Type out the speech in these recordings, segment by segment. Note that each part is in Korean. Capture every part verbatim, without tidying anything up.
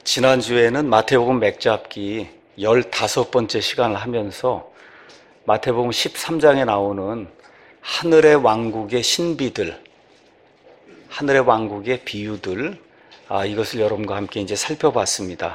지난주에는 마태복음 맥잡기 열다섯 번째 시간을 하면서 마태복음 십삼 장에 나오는 하늘의 왕국의 신비들, 하늘의 왕국의 비유들, 아, 이것을 여러분과 함께 이제 살펴봤습니다.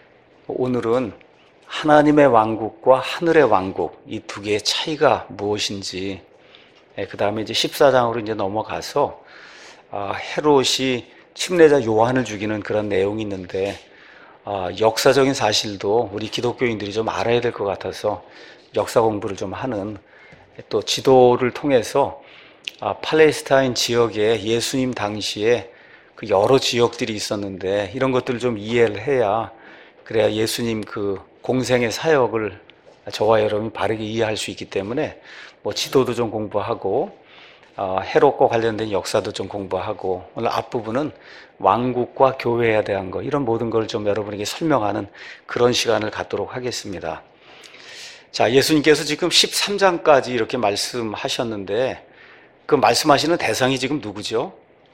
오늘은 하나님의 왕국과 하늘의 왕국, 이 두 개의 차이가 무엇인지, 그 다음에 이제 십사 장으로 이제 넘어가서 아, 헤롯이 침례자 요한을 죽이는 그런 내용이 있는데, 아, 역사적인 사실도 우리 기독교인들이 좀 알아야 될 것 같아서 역사 공부를 좀 하는, 또 지도를 통해서 아, 팔레스타인 지역에 예수님 당시에 그 여러 지역들이 있었는데 이런 것들을 좀 이해를 해야, 그래야 예수님 그 공생의 사역을 저와 여러분이 바르게 이해할 수 있기 때문에 뭐 지도도 좀 공부하고 어, 헤롯과 관련된 역사도 좀 공부하고, 오늘 앞부분은 왕국과 교회에 대한 거, 이런 모든 걸 좀 여러분에게 설명하는 그런 시간을 갖도록 하겠습니다. 자, 예수님께서 지금 십삼 장까지 이렇게 말씀하셨는데 그 말씀하시는 대상이 지금 누구죠?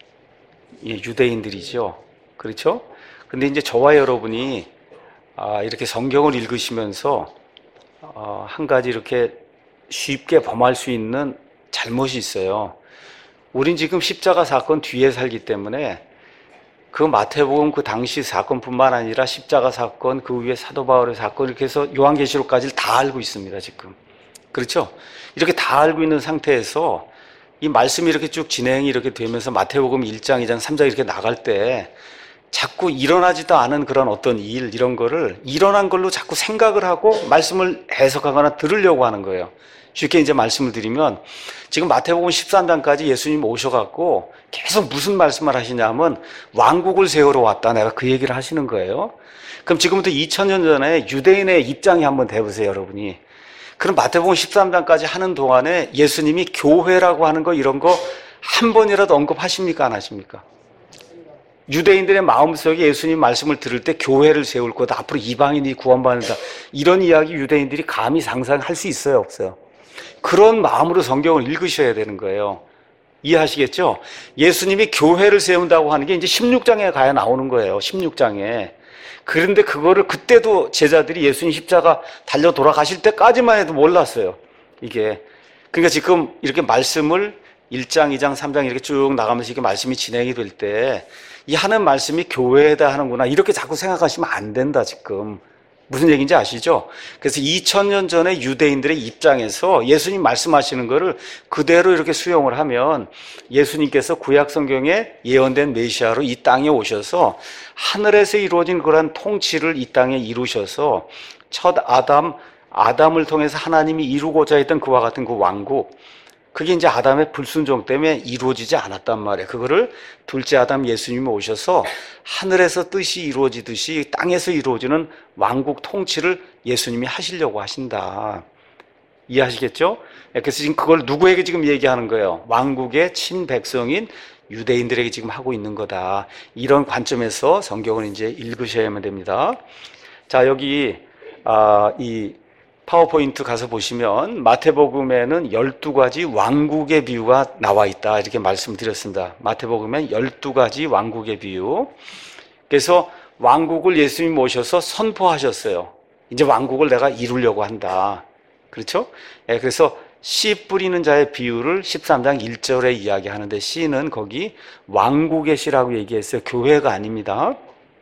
예, 유대인들이죠. 그렇죠? 근데 이제 저와 여러분이 아, 이렇게 성경을 읽으시면서 어, 한 가지 이렇게 쉽게 범할 수 있는 잘못이 있어요. 우린 지금 십자가 사건 뒤에 살기 때문에 그 마태복음 그 당시 사건뿐만 아니라 십자가 사건, 그 위에 사도 바울의 사건, 이렇게 해서 요한계시록까지를 다 알고 있습니다, 지금. 그렇죠? 이렇게 다 알고 있는 상태에서 이 말씀이 이렇게 쭉 진행이 이렇게 되면서 마태복음 일 장, 이 장, 삼 장 이렇게 나갈 때 자꾸 일어나지도 않은 그런 어떤 일, 이런 거를 일어난 걸로 자꾸 생각을 하고 말씀을 해석하거나 들으려고 하는 거예요. 쉽게 이제 말씀을 드리면, 지금 마태복음 십삼 장까지 예수님 오셔갖고 계속 무슨 말씀을 하시냐면 왕국을 세우러 왔다, 내가 그 얘기를 하시는 거예요. 그럼 지금부터 이천 년 전에 유대인의 입장이 한번 돼보세요, 여러분이. 그럼 마태복음 십삼 장까지 하는 동안에 예수님이 교회라고 하는 거, 이런 거 한 번이라도 언급하십니까, 안 하십니까? 유대인들의 마음속에 예수님 말씀을 들을 때 교회를 세울 거다, 앞으로 이방인이 구원받는다, 이런 이야기 유대인들이 감히 상상할 수 있어요, 없어요? 그런 마음으로 성경을 읽으셔야 되는 거예요. 이해하시겠죠? 예수님이 교회를 세운다고 하는 게 이제 십육 장에 가야 나오는 거예요. 십육 장에. 그런데 그거를 그때도 제자들이 예수님 십자가 달려 돌아가실 때까지만 해도 몰랐어요, 이게. 그러니까 지금 이렇게 말씀을 일 장, 이 장, 삼 장 이렇게 쭉 나가면서 이렇게 말씀이 진행이 될 때 이 하는 말씀이 교회에다 하는구나, 이렇게 자꾸 생각하시면 안 된다, 지금. 무슨 얘기인지 아시죠? 그래서 이천 년 전에 유대인들의 입장에서 예수님 말씀하시는 거를 그대로 이렇게 수용을 하면 예수님께서 구약 성경에 예언된 메시아로 이 땅에 오셔서 하늘에서 이루어진 그런 통치를 이 땅에 이루셔서 첫 아담, 아담을 통해서 하나님이 이루고자 했던 그와 같은 그 왕국, 그게 이제 아담의 불순종 때문에 이루어지지 않았단 말이에요. 그거를 둘째 아담 예수님이 오셔서 하늘에서 뜻이 이루어지듯이 땅에서 이루어지는 왕국 통치를 예수님이 하시려고 하신다. 이해하시겠죠? 그래서 지금 그걸 누구에게 지금 얘기하는 거예요? 왕국의 친백성인 유대인들에게 지금 하고 있는 거다. 이런 관점에서 성경을 이제 읽으셔야만 됩니다. 자, 여기 아, 이 파워포인트 가서 보시면 마태복음에는 열두 가지 왕국의 비유가 나와 있다, 이렇게 말씀드렸습니다. 마태복음엔 열두 가지 왕국의 비유. 그래서 왕국을 예수님이 모셔서 선포하셨어요. 이제 왕국을 내가 이루려고 한다. 그렇죠? 예, 그래서 씨 뿌리는 자의 비유를 십삼 장 일 절에 이야기하는데, 씨는 거기 왕국의 씨라고 얘기했어요. 교회가 아닙니다.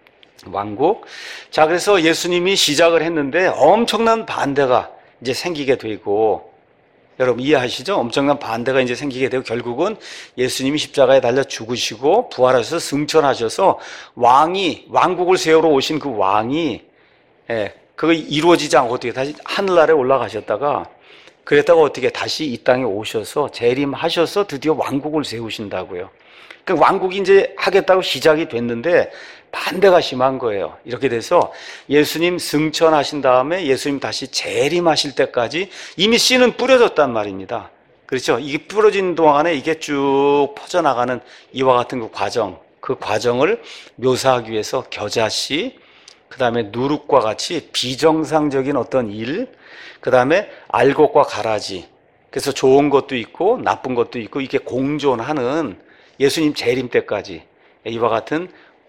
왕국. 자, 그래서 예수님이 시작을 했는데 엄청난 반대가 이제 생기게 되고, 여러분 이해하시죠? 엄청난 반대가 이제 생기게 되고 결국은 예수님이 십자가에 달려 죽으시고 부활하셔서 승천하셔서 왕이, 왕국을 세우러 오신 그 왕이, 예, 그거 이루어지지 않고 어떻게 다시 하늘나라에 올라가셨다가, 그랬다가 어떻게 다시 이 땅에 오셔서 재림하셔서 드디어 왕국을 세우신다고요. 그 왕국이 이제 하겠다고 시작이 됐는데 반대가 심한 거예요. 이렇게 돼서 예수님 승천하신 다음에 예수님 다시 재림하실 때까지 이미 씨는 뿌려졌단 말입니다. 그렇죠? 이게 뿌려진 동안에 이게 쭉 퍼져나가는 이와 같은 그 과정, 그 과정을 묘사하기 위해서 겨자씨, 그 다음에 누룩과 같이 비정상적인 어떤 일, 그 다음에 알곡과 가라지, 그래서 좋은 것도 있고 나쁜 것도 있고 이게 공존하는 예수님 재림 때까지 이와 같은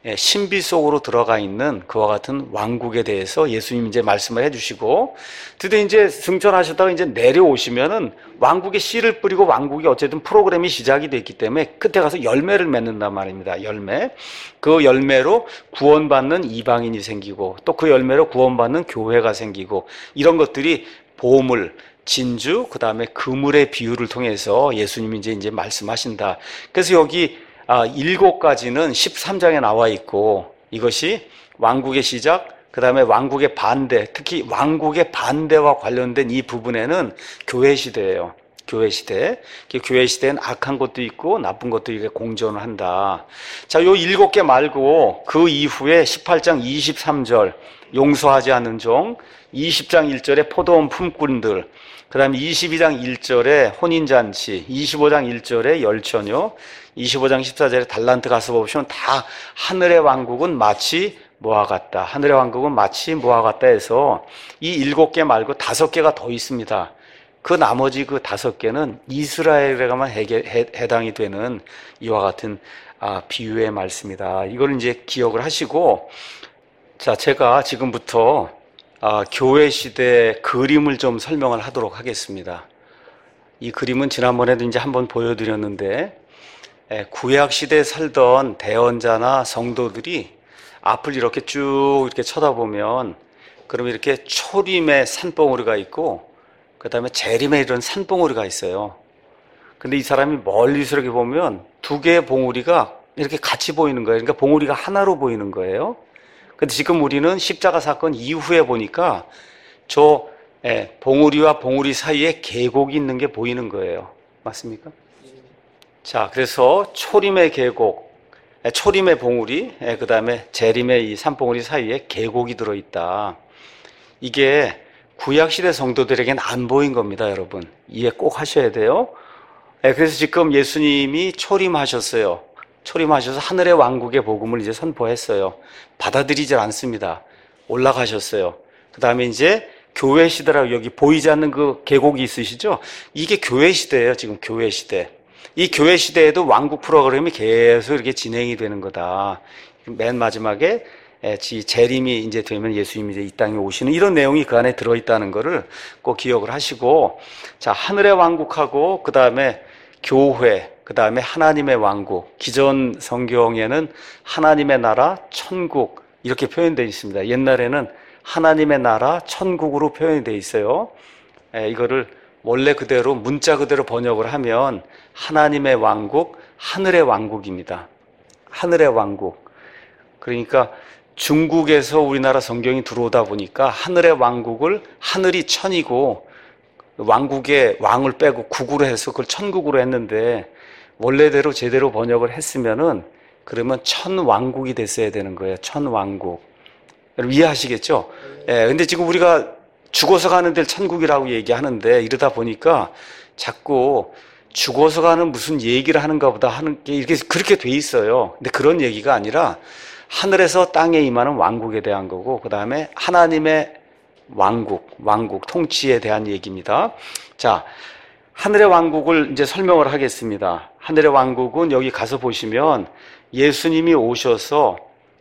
예, 신비 속으로 들어가 있는 그와 같은 왕국에 대해서 예수님 이제 말씀을 해주시고, 드디어 이제 승천하셨다가 이제 내려오시면은 왕국의 씨를 뿌리고 왕국이 어쨌든 프로그램이 시작이 됐기 때문에 끝에 가서 열매를 맺는단 말입니다. 열매. 그 열매로 구원받는 이방인이 생기고, 또 그 열매로 구원받는 교회가 생기고, 이런 것들이 보물, 진주, 그 다음에 그물의 비유를 통해서 예수님이 이제 이제 말씀하신다. 그래서 여기 아, 일곱 가지는 십삼 장에 나와 있고, 이것이 왕국의 시작, 그 다음에 왕국의 반대, 특히 왕국의 반대와 관련된 이 부분에는 교회 시대예요. 교회 시대. 교회 시대는 악한 것도 있고 나쁜 것도 이렇게 공존을 한다. 자, 요 일곱 개 말고 그 이후에 십팔 장 이십삼 절 용서하지 않는 종, 이십 장 일 절에 포도원 품꾼들, 그 다음에 이십이 장 일 절에 혼인잔치, 이십오 장 일 절에 열처녀, 이십오 장 십사 절에 달란트 가서 보시면 다 하늘의 왕국은 마치 뭐와 같다. 하늘의 왕국은 마치 뭐와 같다 해서 이 일곱 개 말고 다섯 개가 더 있습니다. 그 나머지 그 다섯 개는 이스라엘에게만 해당이 되는 이와 같은 아, 비유의 말씀이다. 이걸 이제 기억을 하시고, 자, 제가 지금부터 아, 교회 시대 그림을 좀 설명을 하도록 하겠습니다. 이 그림은 지난번에도 이제 한번 보여드렸는데, 예, 구약 시대에 살던 대언자나 성도들이 앞을 이렇게 쭉 이렇게 쳐다보면, 그러면 이렇게 초림의 산봉우리가 있고, 그 다음에 재림의 이런 산봉우리가 있어요. 근데 이 사람이 멀리서 이렇게 보면 두 개의 봉우리가 이렇게 같이 보이는 거예요. 그러니까 봉우리가 하나로 보이는 거예요. 근데 지금 우리는 십자가 사건 이후에 보니까 저 예, 봉우리와 봉우리 사이에 계곡이 있는 게 보이는 거예요. 맞습니까? 자, 그래서 초림의 계곡, 예, 초림의 봉우리, 예, 그 다음에 재림의 이 산봉우리 사이에 계곡이 들어있다. 이게 구약시대 성도들에게는 안 보인 겁니다, 여러분. 이해 꼭 하셔야 돼요. 예, 그래서 지금 예수님이 초림하셨어요. 초림하셔서 하늘의 왕국의 복음을 이제 선포했어요. 받아들이질 않습니다. 올라가셨어요. 그 다음에 이제 교회 시대라고 여기 보이지 않는 그 계곡이 있으시죠? 이게 교회 시대예요, 지금 교회 시대. 이 교회 시대에도 왕국 프로그램이 계속 이렇게 진행이 되는 거다. 맨 마지막에 재림이 이제 되면 예수님이 이제 이 땅에 오시는 이런 내용이 그 안에 들어있다는 것을 꼭 기억을 하시고, 자, 하늘의 왕국하고 그 다음에 교회, 그 다음에 하나님의 왕국, 기존 성경에는 하나님의 나라, 천국 이렇게 표현되어 있습니다. 옛날에는 하나님의 나라, 천국으로 표현이 되어 있어요. 에, 이거를 원래 그대로 문자 그대로 번역을 하면 하나님의 왕국, 하늘의 왕국입니다. 하늘의 왕국. 그러니까 중국에서 우리나라 성경이 들어오다 보니까 하늘의 왕국을, 하늘이 천이고 왕국의 왕을 빼고 국으로 해서 그걸 천국으로 했는데, 원래대로 제대로 번역을 했으면은 그러면 천왕국이 됐어야 되는 거예요. 천왕국. 여러분 이해하시겠죠? 예, 근데 지금 우리가 죽어서 가는 데를 천국이라고 얘기하는데, 이러다 보니까 자꾸 죽어서 가는 무슨 얘기를 하는가 보다 하는 게 이렇게 그렇게 돼 있어요. 근데 그런 얘기가 아니라 하늘에서 땅에 임하는 왕국에 대한 거고, 그 다음에 하나님의 왕국, 왕국, 통치에 대한 얘기입니다. 자, 하늘의 왕국을 이제 설명을 하겠습니다. 하늘의 왕국은 여기 가서 보시면 예수님이 오셔서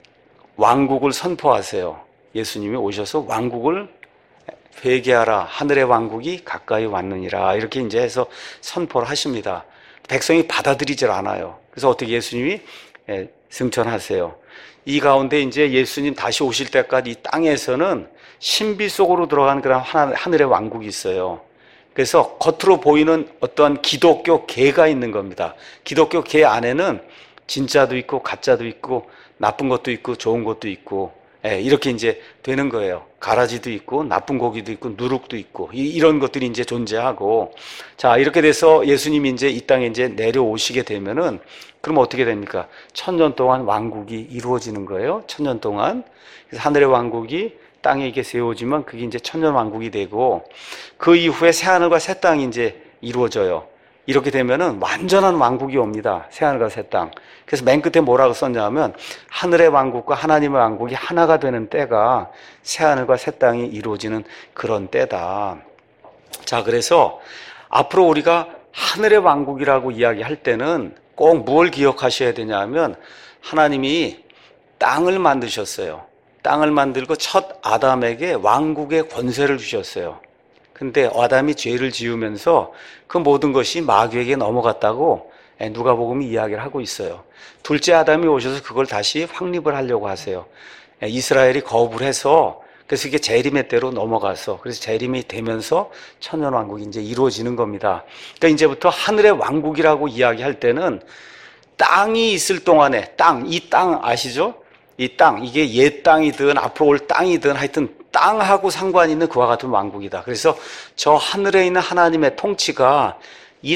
왕국을 선포하세요. 예수님이 오셔서 왕국을 회개하라, 하늘의 왕국이 가까이 왔느니라, 이렇게 이제 해서 선포를 하십니다. 백성이 받아들이질 않아요. 그래서 어떻게 예수님이 승천하세요. 이 가운데 이제 예수님 다시 오실 때까지 이 땅에서는 신비 속으로 들어가는 그런 하늘의 왕국이 있어요. 그래서 겉으로 보이는 어떠한 기독교 계가 있는 겁니다. 기독교 계 안에는 진짜도 있고 가짜도 있고 나쁜 것도 있고 좋은 것도 있고, 예, 이렇게 이제 되는 거예요. 가라지도 있고 나쁜 고기도 있고 누룩도 있고 이, 이런 것들이 이제 존재하고, 자, 이렇게 돼서 예수님이 이제 이 땅에 이제 내려오시게 되면은 그럼 어떻게 됩니까? 천년 동안 왕국이 이루어지는 거예요. 천년 동안. 그래서 하늘의 왕국이 땅에 이게 세워지면 그게 이제 천년 왕국이 되고, 그 이후에 새하늘과 새 땅이 이제 이루어져요. 이렇게 되면은 완전한 왕국이 옵니다. 새하늘과 새 땅. 그래서 맨 끝에 뭐라고 썼냐 하면 하늘의 왕국과 하나님의 왕국이 하나가 되는 때가 새하늘과 새 땅이 이루어지는 그런 때다. 자, 그래서 앞으로 우리가 하늘의 왕국이라고 이야기할 때는 꼭 뭘 기억하셔야 되냐 하면, 하나님이 땅을 만드셨어요. 땅을 만들고 첫 아담에게 왕국의 권세를 주셨어요. 근데 아담이 죄를 지으면서 그 모든 것이 마귀에게 넘어갔다고 누가복음이 이야기를 하고 있어요. 둘째 아담이 오셔서 그걸 다시 확립을 하려고 하세요. 이스라엘이 거부를 해서 그래서 이게 재림의 때로 넘어가서 그래서 재림이 되면서 천년왕국이 이제 이루어지는 겁니다. 그러니까 이제부터 하늘의 왕국이라고 이야기할 때는 땅이 있을 동안에 땅, 이 땅 아시죠? 이 땅, 이게 옛 땅이든 앞으로 올 땅이든 하여튼 땅하고 상관 있는 그와 같은 왕국이다. 그래서 저 하늘에 있는 하나님의 통치가 이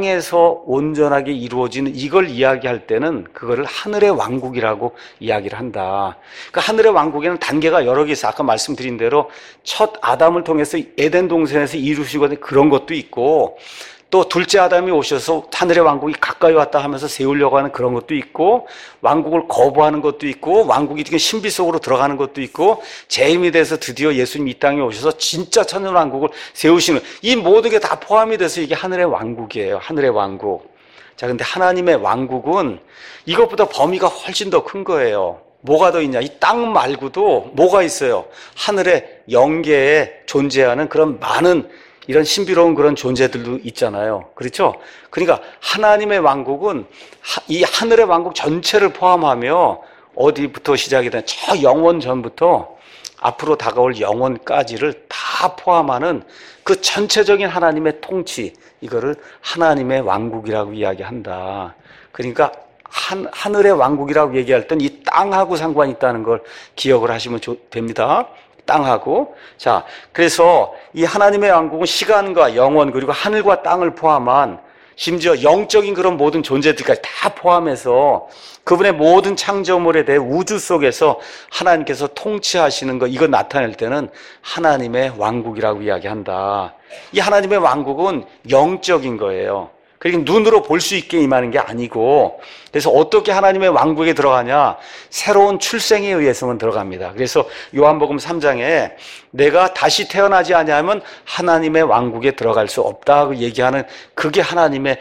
땅에서 온전하게 이루어지는 이걸 이야기할 때는 그거를 하늘의 왕국이라고 이야기를 한다. 그러니까 하늘의 왕국에는 단계가 여러 개 있어. 아까 말씀드린 대로 첫 아담을 통해서 에덴 동산에서 이루시고 그런 것도 있고 또 둘째 아담이 오셔서 하늘의 왕국이 가까이 왔다 하면서 세우려고 하는 그런 것도 있고 왕국을 거부하는 것도 있고 왕국이 신비 속으로 들어가는 것도 있고 재림이 돼서 드디어 예수님 이 땅에 오셔서 진짜 천년 왕국을 세우시는 이 모든 게 다 포함이 돼서 이게 하늘의 왕국이에요. 하늘의 왕국. 자, 근데 하나님의 왕국은 이것보다 범위가 훨씬 더 큰 거예요. 뭐가 더 있냐? 이 땅 말고도 뭐가 있어요? 하늘의 영계에 존재하는 그런 많은 이런 신비로운 그런 존재들도 있잖아요. 그렇죠? 그러니까 하나님의 왕국은 이 하늘의 왕국 전체를 포함하며 어디부터 시작이 되는 저 영원 전부터 앞으로 다가올 영원까지를 다 포함하는 그 전체적인 하나님의 통치, 이거를 하나님의 왕국이라고 이야기한다. 그러니까 한, 하늘의 왕국이라고 얘기할 땐 이 땅하고 상관이 있다는 걸 기억을 하시면 조, 됩니다. 땅하고. 자, 그래서 이 하나님의 왕국은 시간과 영원 그리고 하늘과 땅을 포함한 심지어 영적인 그런 모든 존재들까지 다 포함해서 그분의 모든 창조물에 대해 우주 속에서 하나님께서 통치하시는 거 이거 나타낼 때는 하나님의 왕국이라고 이야기한다. 이 하나님의 왕국은 영적인 거예요. 그러니까 눈으로 볼 수 있게 임하는 게 아니고, 그래서 어떻게 하나님의 왕국에 들어가냐? 새로운 출생에 의해서만 들어갑니다. 그래서 요한복음 삼 장에 내가 다시 태어나지 아니하면 하나님의 왕국에 들어갈 수 없다고 얘기하는 그게 하나님의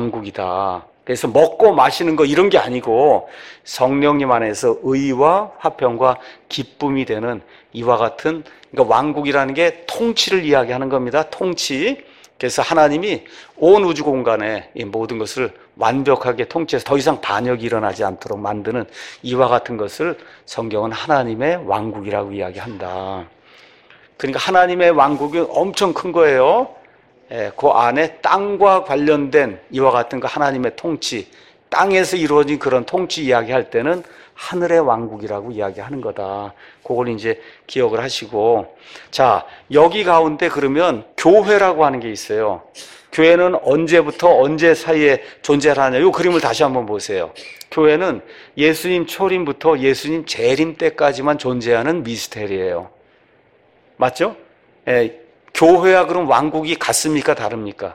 왕국이다. 그래서 먹고 마시는 거 이런 게 아니고 성령님 안에서 의와 화평과 기쁨이 되는 이와 같은, 그러니까 왕국이라는 게 통치를 이야기하는 겁니다. 통치. 그래서 하나님이 온 우주 공간에 이 모든 것을 완벽하게 통치해서 더 이상 반역이 일어나지 않도록 만드는 이와 같은 것을 성경은 하나님의 왕국이라고 이야기한다. 그러니까 하나님의 왕국이 엄청 큰 거예요. 예, 그 안에 땅과 관련된 이와 같은 그 하나님의 통치, 땅에서 이루어진 그런 통치 이야기할 때는 하늘의 왕국이라고 이야기하는 거다. 그걸 이제 기억을 하시고, 자, 여기 가운데 그러면 교회라고 하는 게 있어요. 교회는 언제부터 언제 사이에 존재를 하냐? 이 그림을 다시 한번 보세요. 교회는 예수님 초림부터 예수님 재림 때까지만 존재하는 미스테리예요. 맞죠? 예, 교회와 그럼 왕국이 같습니까? 다릅니까?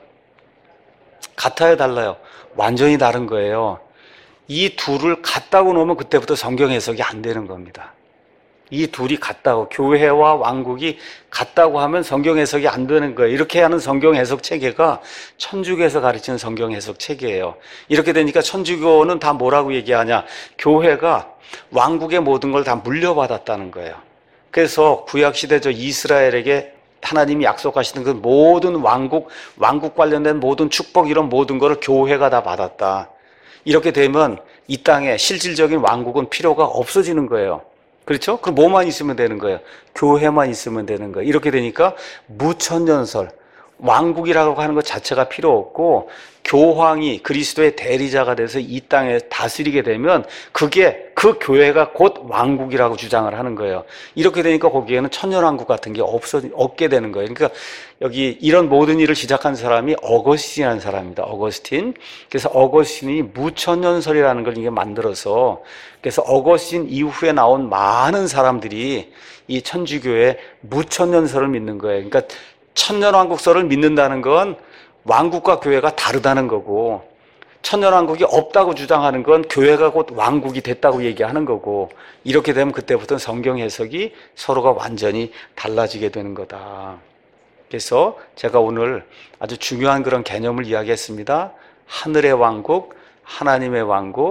같아요, 달라요? 완전히 다른 거예요. 이 둘을 같다고 놓으면 그때부터 성경 해석이 안 되는 겁니다. 이 둘이 같다고, 교회와 왕국이 같다고 하면 성경 해석이 안 되는 거예요. 이렇게 하는 성경 해석 체계가 천주교에서 가르치는 성경 해석 체계예요. 이렇게 되니까 천주교는 다 뭐라고 얘기하냐? 교회가 왕국의 모든 걸 다 물려받았다는 거예요. 그래서 구약시대 저 이스라엘에게 하나님이 약속하시는 그 모든 왕국, 왕국 관련된 모든 축복 이런 모든 거를 교회가 다 받았다. 이렇게 되면 이 땅에 실질적인 왕국은 필요가 없어지는 거예요. 그렇죠? 그럼 뭐만 있으면 되는 거예요? 교회만 있으면 되는 거예요. 이렇게 되니까 무천년설, 왕국이라고 하는 것 자체가 필요 없고 교황이 그리스도의 대리자가 돼서 이 땅에 다스리게 되면 그게 그 교회가 곧 왕국이라고 주장을 하는 거예요. 이렇게 되니까 거기에는 천년왕국 같은 게 없어, 없게 되는 거예요. 그러니까 여기 이런 모든 일을 시작한 사람이 어거스틴이라는 사람입니다. 어거스틴. 그래서 어거스틴이 무천년설이라는 걸 이게 만들어서, 그래서 어거스틴 이후에 나온 많은 사람들이 이 천주교의 무천년설을 믿는 거예요. 그러니까 천년왕국설을 믿는다는 건 왕국과 교회가 다르다는 거고, 천년왕국이 없다고 주장하는 건 교회가 곧 왕국이 됐다고 얘기하는 거고, 이렇게 되면 그때부터는 성경 해석이 서로가 완전히 달라지게 되는 거다. 그래서 제가 오늘 아주 중요한 그런 개념을 이야기했습니다. 하늘의 왕국, 하나님의 왕국,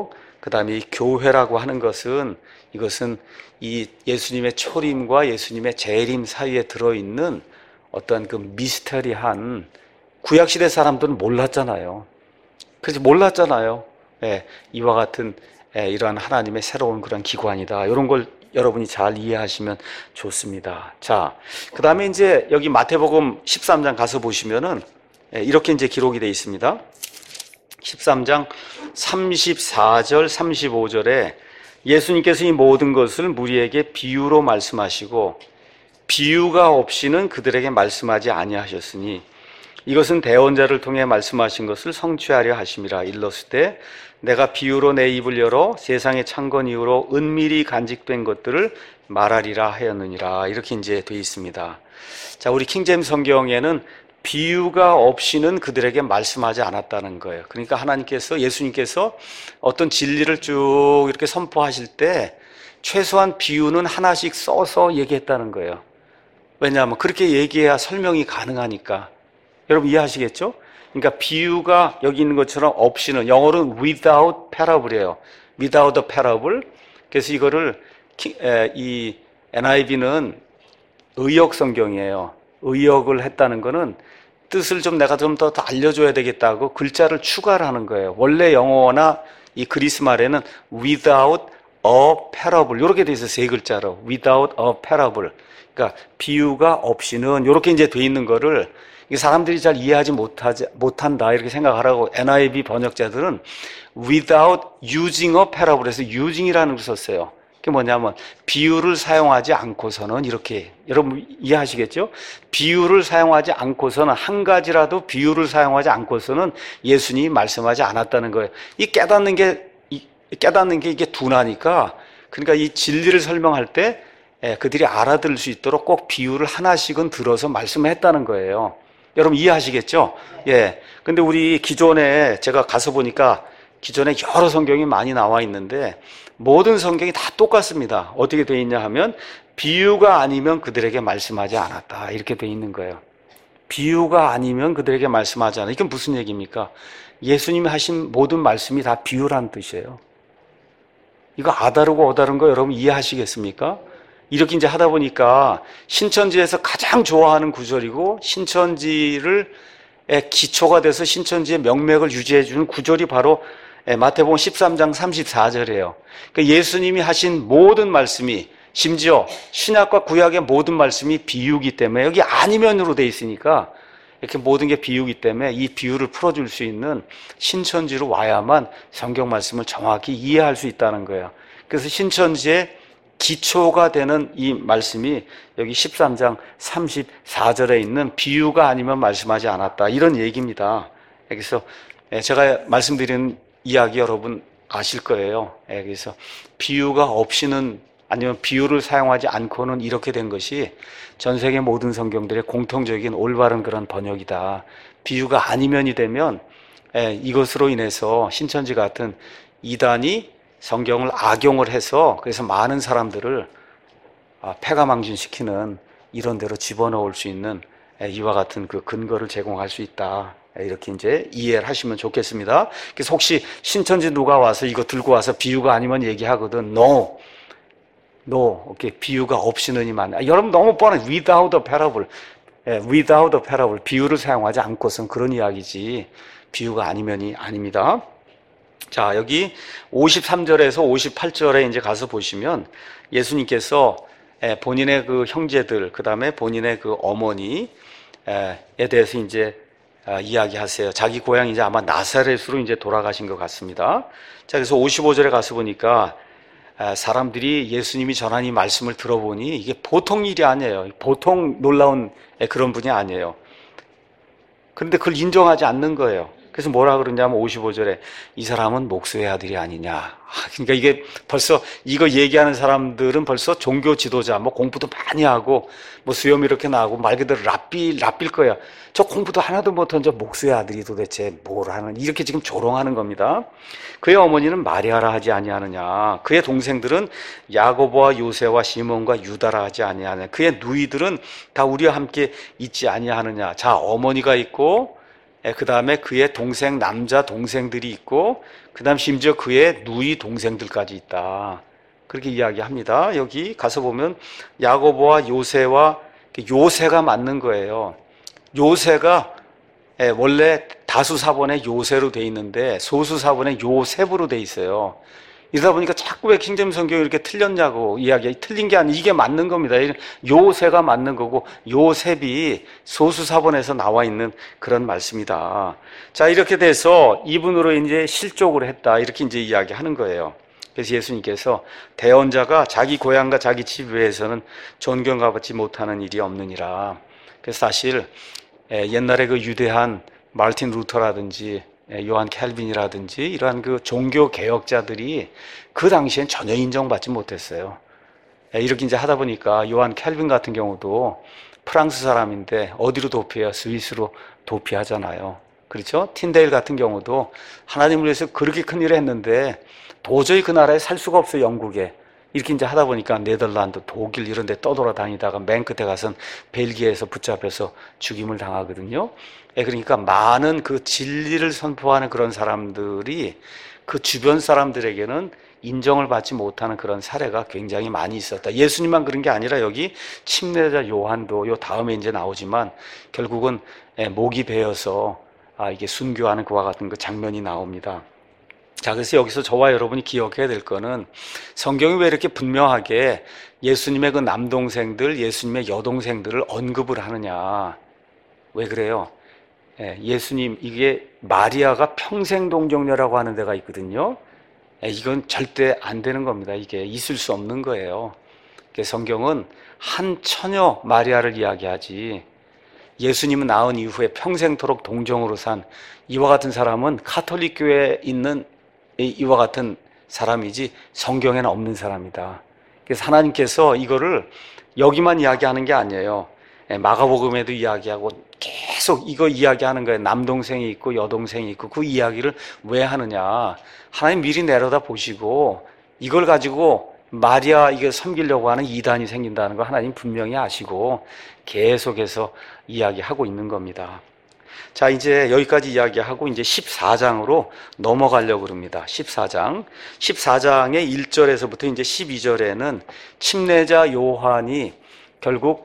그 다음에 이 교회라고 하는 것은 이것은 이 예수님의 초림과 예수님의 재림 사이에 들어있는 어떤 그 미스터리한 구약시대 사람들은 몰랐잖아요. 그래서 몰랐잖아요. 예, 이와 같은 예, 이러한 하나님의 새로운 그런 기관이다. 이런 걸 여러분이 잘 이해하시면 좋습니다. 자, 그 다음에 이제 여기 마태복음 십삼 장 가서 보시면은 예, 이렇게 이제 기록이 되어 있습니다. 십삼 장 삼십사 절 삼십오 절에 예수님께서 이 모든 것을 무리에게 비유로 말씀하시고 비유가 없이는 그들에게 말씀하지 아니하셨으니 이것은 대언자를 통해 말씀하신 것을 성취하려 하심이라. 일렀을 내가 비유로 내 입을 열어 세상의 창건 이후로 은밀히 간직된 것들을 말하리라 하였느니라. 이렇게 이제 되어 있습니다. 자, 우리 킹제임스 성경에는 비유가 없이는 그들에게 말씀하지 않았다는 거예요. 그러니까 하나님께서, 예수님께서 어떤 진리를 쭉 이렇게 선포하실 때 최소한 비유는 하나씩 써서 얘기했다는 거예요. 왜냐하면 그렇게 얘기해야 설명이 가능하니까. 여러분 이해하시겠죠? 그러니까 비유가 여기 있는 것처럼 없이는, 영어로는 without parable이에요. without a parable. 그래서 이거를 이 엔아이브이는 의역 성경이에요. 의역을 했다는 거는 뜻을 좀 내가 좀 더 알려줘야 되겠다고 글자를 추가를 하는 거예요. 원래 영어나 이 그리스 말에는 without a parable 이렇게 돼 있어요. 세 글자로 without a parable. 그러니까 비유가 없이는 이렇게 이제 돼 있는 거를 사람들이 잘 이해하지 못하지, 못한다 이렇게 생각하라고 엔아이브이 번역자들은 without using a parable 해서 using이라는 걸 썼어요. 그게 뭐냐면 비유를 사용하지 않고서는 이렇게, 여러분 이해하시겠죠? 비유를 사용하지 않고서는, 한 가지라도 비유를 사용하지 않고서는 예수님이 말씀하지 않았다는 거예요. 이 깨닫는 게 이 깨닫는 게 이게 둔하니까, 그러니까 이 진리를 설명할 때 그들이 알아들을 수 있도록 꼭 비유를 하나씩은 들어서 말씀했다는 거예요. 여러분 이해하시겠죠? 예. 근데 우리 기존에 제가 가서 보니까 기존에 여러 성경이 많이 나와 있는데 모든 성경이 다 똑같습니다. 어떻게 되어 있냐 하면 비유가 아니면 그들에게 말씀하지 않았다 이렇게 되어 있는 거예요. 비유가 아니면 그들에게 말씀하지 않았다. 이건 무슨 얘기입니까? 예수님이 하신 모든 말씀이 다 비유라는 뜻이에요. 이거 아다르고 어다른 거 여러분 이해하시겠습니까? 이렇게 이제 하다 보니까 신천지에서 가장 좋아하는 구절이고 신천지를 기초가 돼서 신천지의 명맥을 유지해 주는 구절이 바로 마태복음 십삼 장 삼십사 절이에요. 그러니까 예수님이 하신 모든 말씀이, 심지어 신약과 구약의 모든 말씀이 비유기 때문에, 여기 아니면으로 돼 있으니까 이렇게 모든 게 비유기 때문에 이 비유를 풀어줄 수 있는 신천지로 와야만 성경 말씀을 정확히 이해할 수 있다는 거예요. 그래서 신천지의 기초가 되는 이 말씀이 여기 십삼 장 삼십사 절에 있는 비유가 아니면 말씀하지 않았다 이런 얘기입니다. 그래서 제가 말씀드리는 이야기 여러분 아실 거예요. 그래서 비유가 없이는, 아니면 비유를 사용하지 않고는 이렇게 된 것이 전 세계 모든 성경들의 공통적인 올바른 그런 번역이다. 비유가 아니면이 되면 이것으로 인해서 신천지 같은 이단이 성경을 악용을 해서 그래서 많은 사람들을 패가망신시키는 이런 데로 집어넣을 수 있는 이와 같은 그 근거를 제공할 수 있다. 이렇게 이제 이해를 하시면 좋겠습니다. 그래서 혹시 신천지 누가 와서 이거 들고 와서 비유가 아니면 얘기하거든. No. No. 오케이. 비유가 없이는이만. 아, 여러분 너무 뻔해. Without a parable. 예, without a parable. 비유를 사용하지 않고선 그런 이야기지. 비유가 아니면이 아닙니다. 자, 여기 오십삼 절에서 오십팔 절에 이제 가서 보시면 예수님께서 본인의 그 형제들, 그 다음에 본인의 그 어머니에 대해서 이제 이야기하세요. 자기 고향이 이제 아마 나사렛으로 이제 돌아가신 것 같습니다. 자, 그래서 오십오 절에 가서 보니까 사람들이 예수님이 전한 이 말씀을 들어보니 이게 보통 일이 아니에요. 보통 놀라운 그런 분이 아니에요. 그런데 그걸 인정하지 않는 거예요. 그래서 뭐라 그러냐면 오십오 절에 이 사람은 목수의 아들이 아니냐. 그러니까 이게 벌써 이거 얘기하는 사람들은 벌써 종교 지도자, 뭐 공부도 많이 하고 뭐 수염 이렇게 나고 말 그대로 랍비 랍빌 거야. 저 공부도 하나도 못한 저 목수의 아들이 도대체 뭘 하는, 이렇게 지금 조롱하는 겁니다. 그의 어머니는 마리아라 하지 아니하느냐. 그의 동생들은 야고보와 요새와 시몬과 유다라 하지 아니하느냐. 그의 누이들은 다 우리와 함께 있지 아니하느냐. 자, 어머니가 있고 그 다음에 그의 동생, 남자 동생들이 있고, 그 다음 심지어 그의 누이 동생들까지 있다. 그렇게 이야기합니다. 여기 가서 보면 야고보와 요새와 요새가 맞는 거예요. 요새가 원래 다수사본에 요새로 돼 있는데 소수사본에 요셉으로 돼 있어요. 이러다 보니까 자꾸 왜 킹제임스 성경이 이렇게 틀렸냐고 이야기, 틀린 게 아니라 이게 맞는 겁니다. 요새가 맞는 거고 요셉이 소수사본에서 나와 있는 그런 말씀이다. 자, 이렇게 돼서 이분으로 이제 실족을 했다. 이렇게 이제 이야기하는 거예요. 그래서 예수님께서 대언자가 자기 고향과 자기 집 외에서는 존경받지 못하는 일이 없느니라. 그래서 사실 옛날에 그 유대한 마르틴 루터라든지 요한 캘빈이라든지 이러한 그 종교 개혁자들이 그 당시엔 전혀 인정받지 못했어요. 이렇게 이제 하다 보니까 요한 캘빈 같은 경우도 프랑스 사람인데 어디로 도피해요? 스위스로 도피하잖아요. 그렇죠? 틴데일 같은 경우도 하나님을 위해서 그렇게 큰 일을 했는데 도저히 그 나라에 살 수가 없어요, 영국에. 이렇게 이제 하다 보니까 네덜란드, 독일 이런 데 떠돌아다니다가 맨 끝에 가서는 벨기에에서 붙잡혀서 죽임을 당하거든요. 예, 그러니까 많은 그 진리를 선포하는 그런 사람들이 그 주변 사람들에게는 인정을 받지 못하는 그런 사례가 굉장히 많이 있었다. 예수님만 그런 게 아니라 여기 침례자 요한도 요 다음에 이제 나오지만 결국은 목이 베어서 아, 이게 순교하는 그와 같은 그 장면이 나옵니다. 자, 그래서 여기서 저와 여러분이 기억해야 될 거는 성경이 왜 이렇게 분명하게 예수님의 그 남동생들, 예수님의 여동생들을 언급을 하느냐. 왜 그래요? 예, 예수님, 이게 마리아가 평생 동정녀라고 하는 데가 있거든요. 예, 이건 절대 안 되는 겁니다. 이게 있을 수 없는 거예요. 성경은 한 처녀 마리아를 이야기하지 예수님은 낳은 이후에 평생토록 동정으로 산 이와 같은 사람은 카톨릭 교회에 있는 이와 같은 사람이지 성경에는 없는 사람이다. 그래서 하나님께서 이거를 여기만 이야기하는 게 아니에요. 마가복음에도 이야기하고 계속 이거 이야기하는 거예요. 남동생이 있고 여동생이 있고 그 이야기를 왜 하느냐. 하나님 미리 내려다 보시고 이걸 가지고 마리아 이거 섬기려고 하는 이단이 생긴다는 거 하나님 분명히 아시고 계속해서 이야기하고 있는 겁니다. 자, 이제 여기까지 이야기하고 이제 십사 장으로 넘어가려고 합니다. 십사 장. 십사 장의 일 절에서부터 이제 십이 절에는 침례자 요한이 결국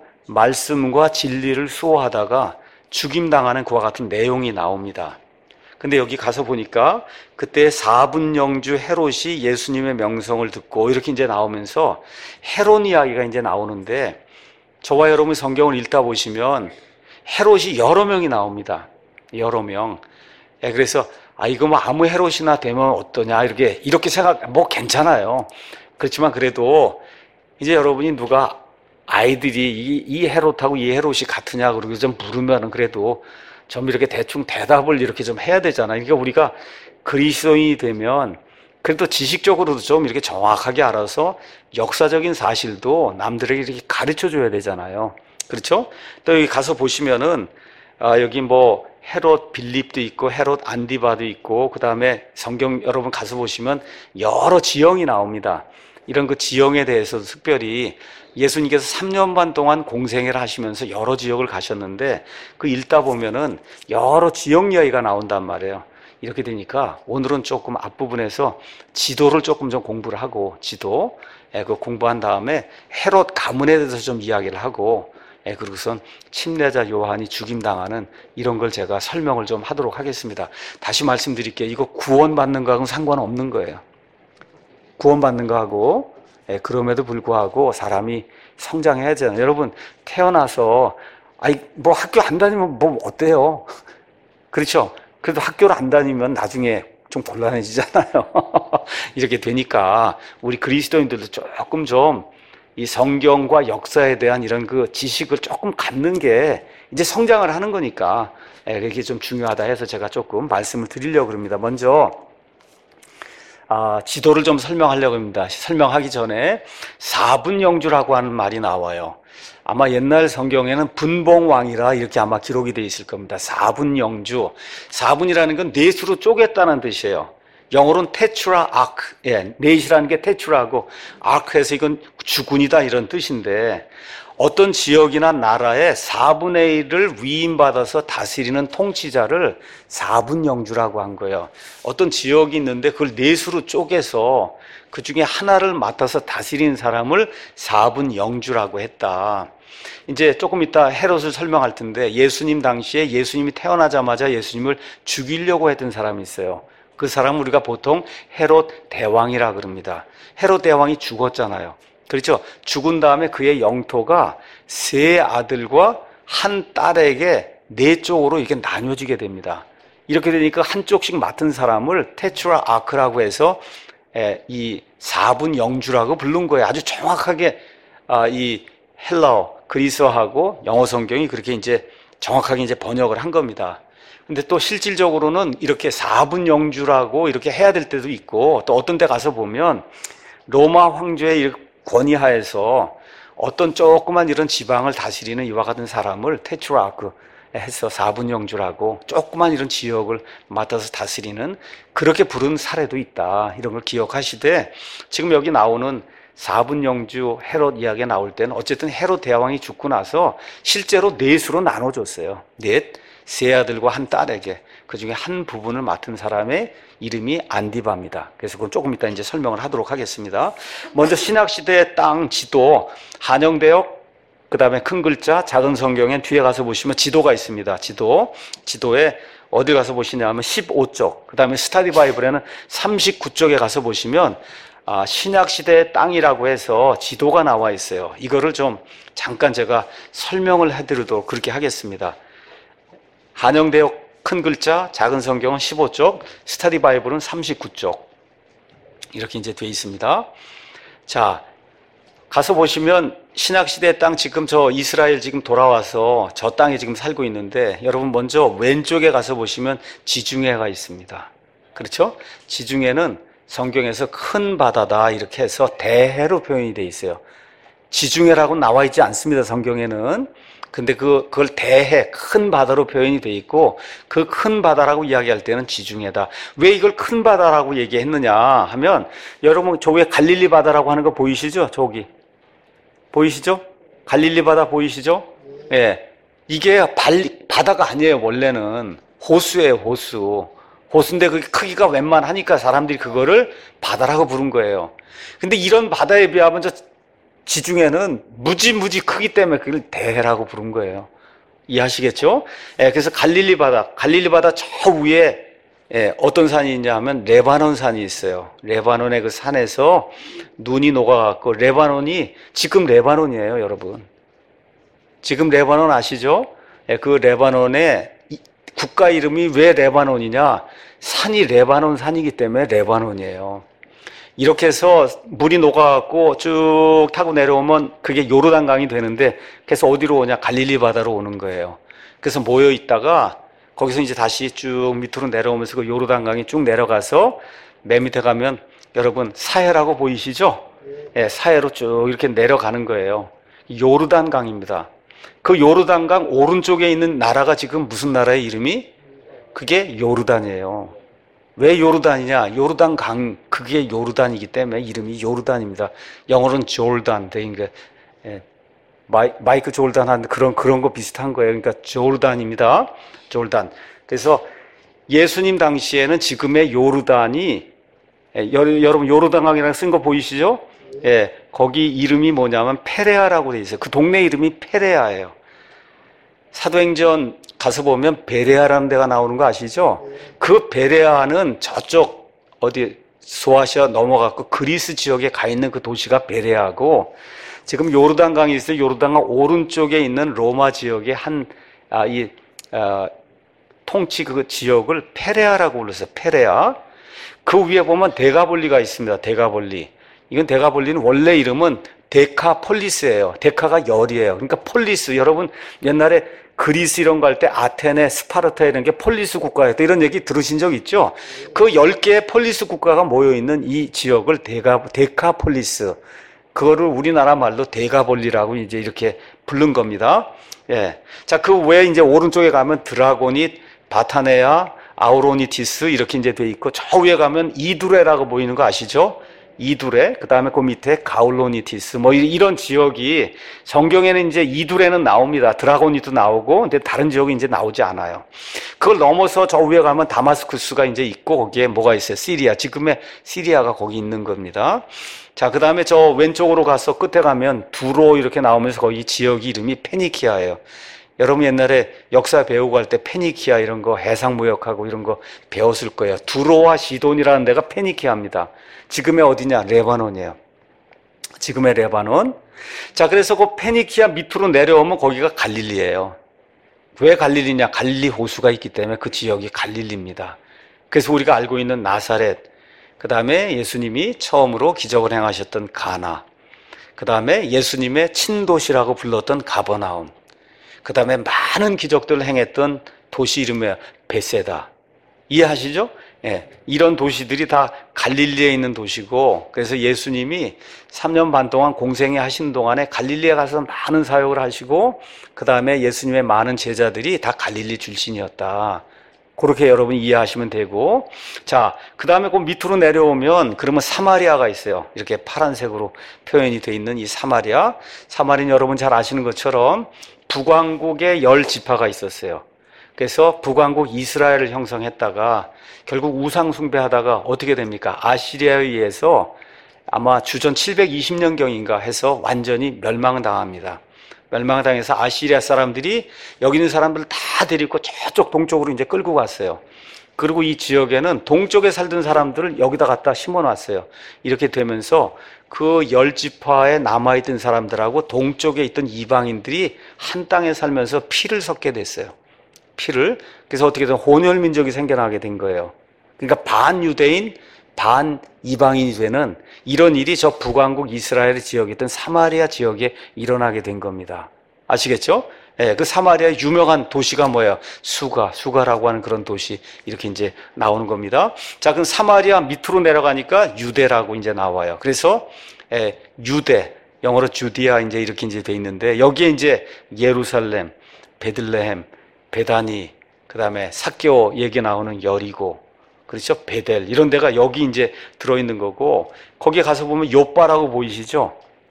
말씀과 진리를 수호하다가 죽임당하는 그와 같은 내용이 나옵니다. 근데 여기 가서 보니까 그때 사분영주 헤롯이 예수님의 명성을 듣고 이렇게 이제 나오면서 헤롯 이야기가 이제 나오는데 저와 여러분 성경을 읽다 보시면 헤롯이 여러 명이 나옵니다. 여러 명. 예, 그래서 아 이거 뭐 아무 헤롯이나 되면 어떠냐 이렇게 이렇게 생각 뭐 괜찮아요. 그렇지만 그래도 이제 여러분이 누가 아이들이 이, 이 헤롯하고 이 헤롯이 같으냐 그러고 좀 물으면은 그래도 좀 이렇게 대충 대답을 이렇게 좀 해야 되잖아요. 그러니까 우리가 그리스도인이 되면 그래도 지식적으로도 좀 이렇게 정확하게 알아서 역사적인 사실도 남들에게 이렇게 가르쳐 줘야 되잖아요. 그렇죠? 또 여기 가서 보시면은 아, 여기 뭐 헤롯 빌립도 있고 헤롯 안디바도 있고 그 다음에 성경 여러분 가서 보시면 여러 지형이 나옵니다. 이런 그 지형에 대해서도 특별히 예수님께서 삼 년 반 동안 공생애를 하시면서 여러 지역을 가셨는데 그 읽다 보면은 여러 지역 이야기가 나온단 말이에요. 이렇게 되니까 오늘은 조금 앞부분에서 지도를 조금 좀 공부를 하고 지도 예, 그 공부한 다음에 헤롯 가문에 대해서 좀 이야기를 하고 예, 그리고선 침례자 요한이 죽임당하는 이런 걸 제가 설명을 좀 하도록 하겠습니다. 다시 말씀드릴게요. 이거 구원받는 거하고는 상관없는 거예요. 구원받는 거하고 예, 그럼에도 불구하고 사람이 성장해야 되잖아요. 여러분 태어나서 아이 뭐 학교 안 다니면 뭐 어때요? 그렇죠? 그래도 학교를 안 다니면 나중에 좀 곤란해지잖아요. 이렇게 되니까 우리 그리스도인들도 조금 좀 이 성경과 역사에 대한 이런 그 지식을 조금 갖는 게 이제 성장을 하는 거니까 이게 좀 중요하다 해서 제가 조금 말씀을 드리려고 합니다. 먼저 아, 지도를 좀 설명하려고 합니다. 설명하기 전에 사분영주라고 하는 말이 나와요. 아마 옛날 성경에는 분봉왕이라 이렇게 아마 기록이 되어 있을 겁니다. 사분영주. 사분이라는 건 넷으로 쪼갰다는 뜻이에요. 영어로는 테트라 아크, 예, 넷이라는 게 테트라고 아크에서 이건 주군이다 이런 뜻인데 어떤 지역이나 나라의 사분의 일을 위임받아서 다스리는 통치자를 사분영주라고 한 거예요. 어떤 지역이 있는데 그걸 넷으로 쪼개서 그 중에 하나를 맡아서 다스리는 사람을 사분영주라고 했다. 이제 조금 이따 헤롯을 설명할 텐데 예수님 당시에 예수님이 태어나자마자 예수님을 죽이려고 했던 사람이 있어요. 그 사람은 우리가 보통 헤롯 대왕이라 그럽니다. 헤롯 대왕이 죽었잖아요. 그렇죠? 죽은 다음에 그의 영토가 세 아들과 한 딸에게 네 쪽으로 이렇게 나뉘어지게 됩니다. 이렇게 되니까 한쪽씩 맡은 사람을 테트라 아크라고 해서 이 사분 영주라고 부른 거예요. 아주 정확하게 이 헬라어, 그리스어하고 영어 성경이 그렇게 이제 정확하게 이제 번역을 한 겁니다. 근데 또 실질적으로는 이렇게 사분 영주라고 이렇게 해야 될 때도 있고 또 어떤 데 가서 보면 로마 황제의 권위하에서 어떤 조그만 이런 지방을 다스리는 이와 같은 사람을 테트라크 해서 사분영주라고 조그만 이런 지역을 맡아서 다스리는 그렇게 부른 사례도 있다. 이런 걸 기억하시되 지금 여기 나오는 사분영주 헤롯 이야기가 나올 때는 어쨌든 헤롯 대왕이 죽고 나서 실제로 넷으로 나눠줬어요. 넷, 세 아들과 한 딸에게 그 중에 한 부분을 맡은 사람의 이름이 안디바입니다. 그래서 그건 조금 이따 이제 설명을 하도록 하겠습니다. 먼저 신학시대의 땅 지도, 한영대역, 그 다음에 큰 글자, 작은 성경엔 뒤에 가서 보시면 지도가 있습니다. 지도. 지도에 어디 가서 보시냐면 십오 쪽, 그 다음에 스타디 바이블에는 삼십구 쪽에 가서 보시면 아, 신약시대의 땅이라고 해서 지도가 나와 있어요. 이거를 좀 잠깐 제가 설명을 해드리도록 그렇게 하겠습니다. 한영대역 큰 글자, 작은 성경은 십오 쪽, 스타디 바이블은 삼십구 쪽. 이렇게 이제 되어 있습니다. 자, 가서 보시면 신약시대 땅 지금 저 이스라엘 지금 돌아와서 저 땅에 지금 살고 있는데 여러분 먼저 왼쪽에 가서 보시면 지중해가 있습니다. 그렇죠? 지중해는 성경에서 큰 바다다 이렇게 해서 대해로 표현이 되어 있어요. 지중해라고 나와 있지 않습니다. 성경에는. 근데 그, 그걸 대해, 큰 바다로 표현이 되어 있고 그 큰 바다라고 이야기할 때는 지중해다. 왜 이걸 큰 바다라고 얘기했느냐 하면 여러분 저 위에 갈릴리 바다라고 하는 거 보이시죠? 저기. 보이시죠? 갈릴리 바다 보이시죠? 예. 이게 발, 바다가 아니에요. 원래는 호수예요. 호수. 호수인데 그 크기가 웬만하니까 사람들이 그거를 바다라고 부른 거예요. 근데 이런 바다에 비하면 저 지중해는 무지무지 크기 때문에 그걸 대해라고 부른 거예요. 이해하시겠죠? 예, 그래서 갈릴리 바다, 갈릴리 바다 저 위에 예, 어떤 산이 있냐 하면 레바논 산이 있어요. 레바논의 그 산에서 눈이 녹아갖고 레바논이 지금 레바논이에요, 여러분. 지금 레바논 아시죠? 예, 그 레바논의 국가 이름이 왜 레바논이냐? 산이 레바논 산이기 때문에 레바논이에요. 이렇게 해서 물이 녹아갖고 쭉 타고 내려오면 그게 요르단강이 되는데 그래서 어디로 오냐? 갈릴리 바다로 오는 거예요. 그래서 모여 있다가 거기서 이제 다시 쭉 밑으로 내려오면서 그 요르단강이 쭉 내려가서 맨 밑에 가면 여러분 사해라고 보이시죠? 예, 사해로 쭉 이렇게 내려가는 거예요. 요르단강입니다. 그 요르단강 오른쪽에 있는 나라가 지금 무슨 나라의 이름이? 그게 요르단이에요. 왜 요르단이냐? 요르단 강, 그게 요르단이기 때문에 이름이 요르단입니다. 영어로는 졸단, 그러니까 예, 마이, 마이크 졸단 한 그런 그런 거 비슷한 거예요. 그러니까 졸단입니다. 졸단. 그래서 예수님 당시에는 지금의 요르단이 예, 여, 여러분 요르단강이라고 쓴 거 보이시죠? 예, 거기 이름이 뭐냐면 페레아라고 돼 있어요. 그 동네 이름이 페레아예요. 사도행전 가서 보면 베레아라는 데가 나오는 거 아시죠? 그 베레아는 저쪽 어디 소아시아 넘어갔고 그리스 지역에 가 있는 그 도시가 베레아고 지금 요르단강이 있어요. 요르단강 오른쪽에 있는 로마 지역의 한, 아, 이, 아, 통치 그 지역을 페레아라고 불렀어요. 페레아. 그 위에 보면 데가볼리가 있습니다. 데가볼리. 이건 데가볼리는 원래 이름은 데카폴리스예요. 데카가 열이에요. 그러니까 폴리스. 여러분 옛날에 그리스 이런 거 할 때 아테네, 스파르타 이런 게 폴리스 국가였다. 이런 얘기 들으신 적 있죠? 그 열 개의 폴리스 국가가 모여있는 이 지역을 데가, 데카폴리스. 그거를 우리나라 말로 데가볼리라고 이제 이렇게 부른 겁니다. 예. 자, 그 외에 이제 오른쪽에 가면 드라고닛, 바타네아, 아우로니티스 이렇게 이제 돼 있고, 저 위에 가면 이두레라고 보이는 거 아시죠? 이두레, 그 다음에 그 밑에 가울로니티스, 뭐 이런 지역이 성경에는 이제 이두레는 나옵니다. 드라고니도 나오고, 근데 다른 지역이 이제 나오지 않아요. 그걸 넘어서 저 위에 가면 다마스쿠스가 이제 있고, 거기에 뭐가 있어요? 시리아. 지금의 시리아가 거기 있는 겁니다. 자, 그 다음에 저 왼쪽으로 가서 끝에 가면 두로 이렇게 나오면서 거기 지역 이름이 페니키아예요. 여러분 옛날에 역사 배우고 갈 때 페니키아 이런 거 해상무역하고 이런 거 배웠을 거예요. 두로와 시돈이라는 데가 페니키아입니다. 지금의 어디냐? 레바논이에요. 지금의 레바논. 자, 그래서 그 페니키아 밑으로 내려오면 거기가 갈릴리예요. 왜 갈릴리냐? 갈릴리 호수가 있기 때문에 그 지역이 갈릴리입니다. 그래서 우리가 알고 있는 나사렛, 그 다음에 예수님이 처음으로 기적을 행하셨던 가나, 그 다음에 예수님의 친도시라고 불렀던 가버나움, 그 다음에 많은 기적들을 행했던 도시 이름이 베세다. 이해하시죠? 예, 이런 도시들이 다 갈릴리에 있는 도시고, 그래서 예수님이 삼 년 반 동안 공생애 하신 동안에 갈릴리에 가서 많은 사역을 하시고, 그 다음에 예수님의 많은 제자들이 다 갈릴리 출신이었다. 그렇게 여러분 이해하시면 되고, 자, 그 다음에 그 밑으로 내려오면 그러면 사마리아가 있어요. 이렇게 파란색으로 표현이 되어 있는 이 사마리아. 사마리아는 여러분 잘 아시는 것처럼 북왕국에 열 지파가 있었어요. 그래서 북왕국 이스라엘을 형성했다가 결국 우상 숭배하다가 어떻게 됩니까? 아시리아에 의해서 아마 주전 칠백이십 년경인가 해서 완전히 멸망당합니다. 멸망당해서 아시리아 사람들이 여기 있는 사람들을 다 데리고 저쪽 동쪽으로 이제 끌고 갔어요. 그리고 이 지역에는 동쪽에 살던 사람들을 여기다 갖다 심어놨어요. 이렇게 되면서 그 열 지파에 남아있던 사람들하고 동쪽에 있던 이방인들이 한 땅에 살면서 피를 섞게 됐어요. 피를. 그래서 어떻게든 혼혈민족이 생겨나게 된 거예요. 그러니까 반유대인, 반 이방인이 되는 이런 일이 저 북왕국 이스라엘 지역에 있던 사마리아 지역에 일어나게 된 겁니다. 아시겠죠? 예, 그 사마리아의 유명한 도시가 뭐예요? 수가, 수가라고 하는 그런 도시, 이렇게 이제 나오는 겁니다. 자, 그럼 사마리아 밑으로 내려가니까 유대라고 이제 나와요. 그래서, 예, 유대, 영어로 주디아 이제 이렇게 이제 돼 있는데, 여기에 이제 예루살렘, 베들레헴, 베다니, 그 다음에 삭개오 얘기 나오는 여리고, 그렇죠? 베델, 이런 데가 여기 이제 들어있는 거고, 거기에 가서 보면 요빠라고 보이시죠?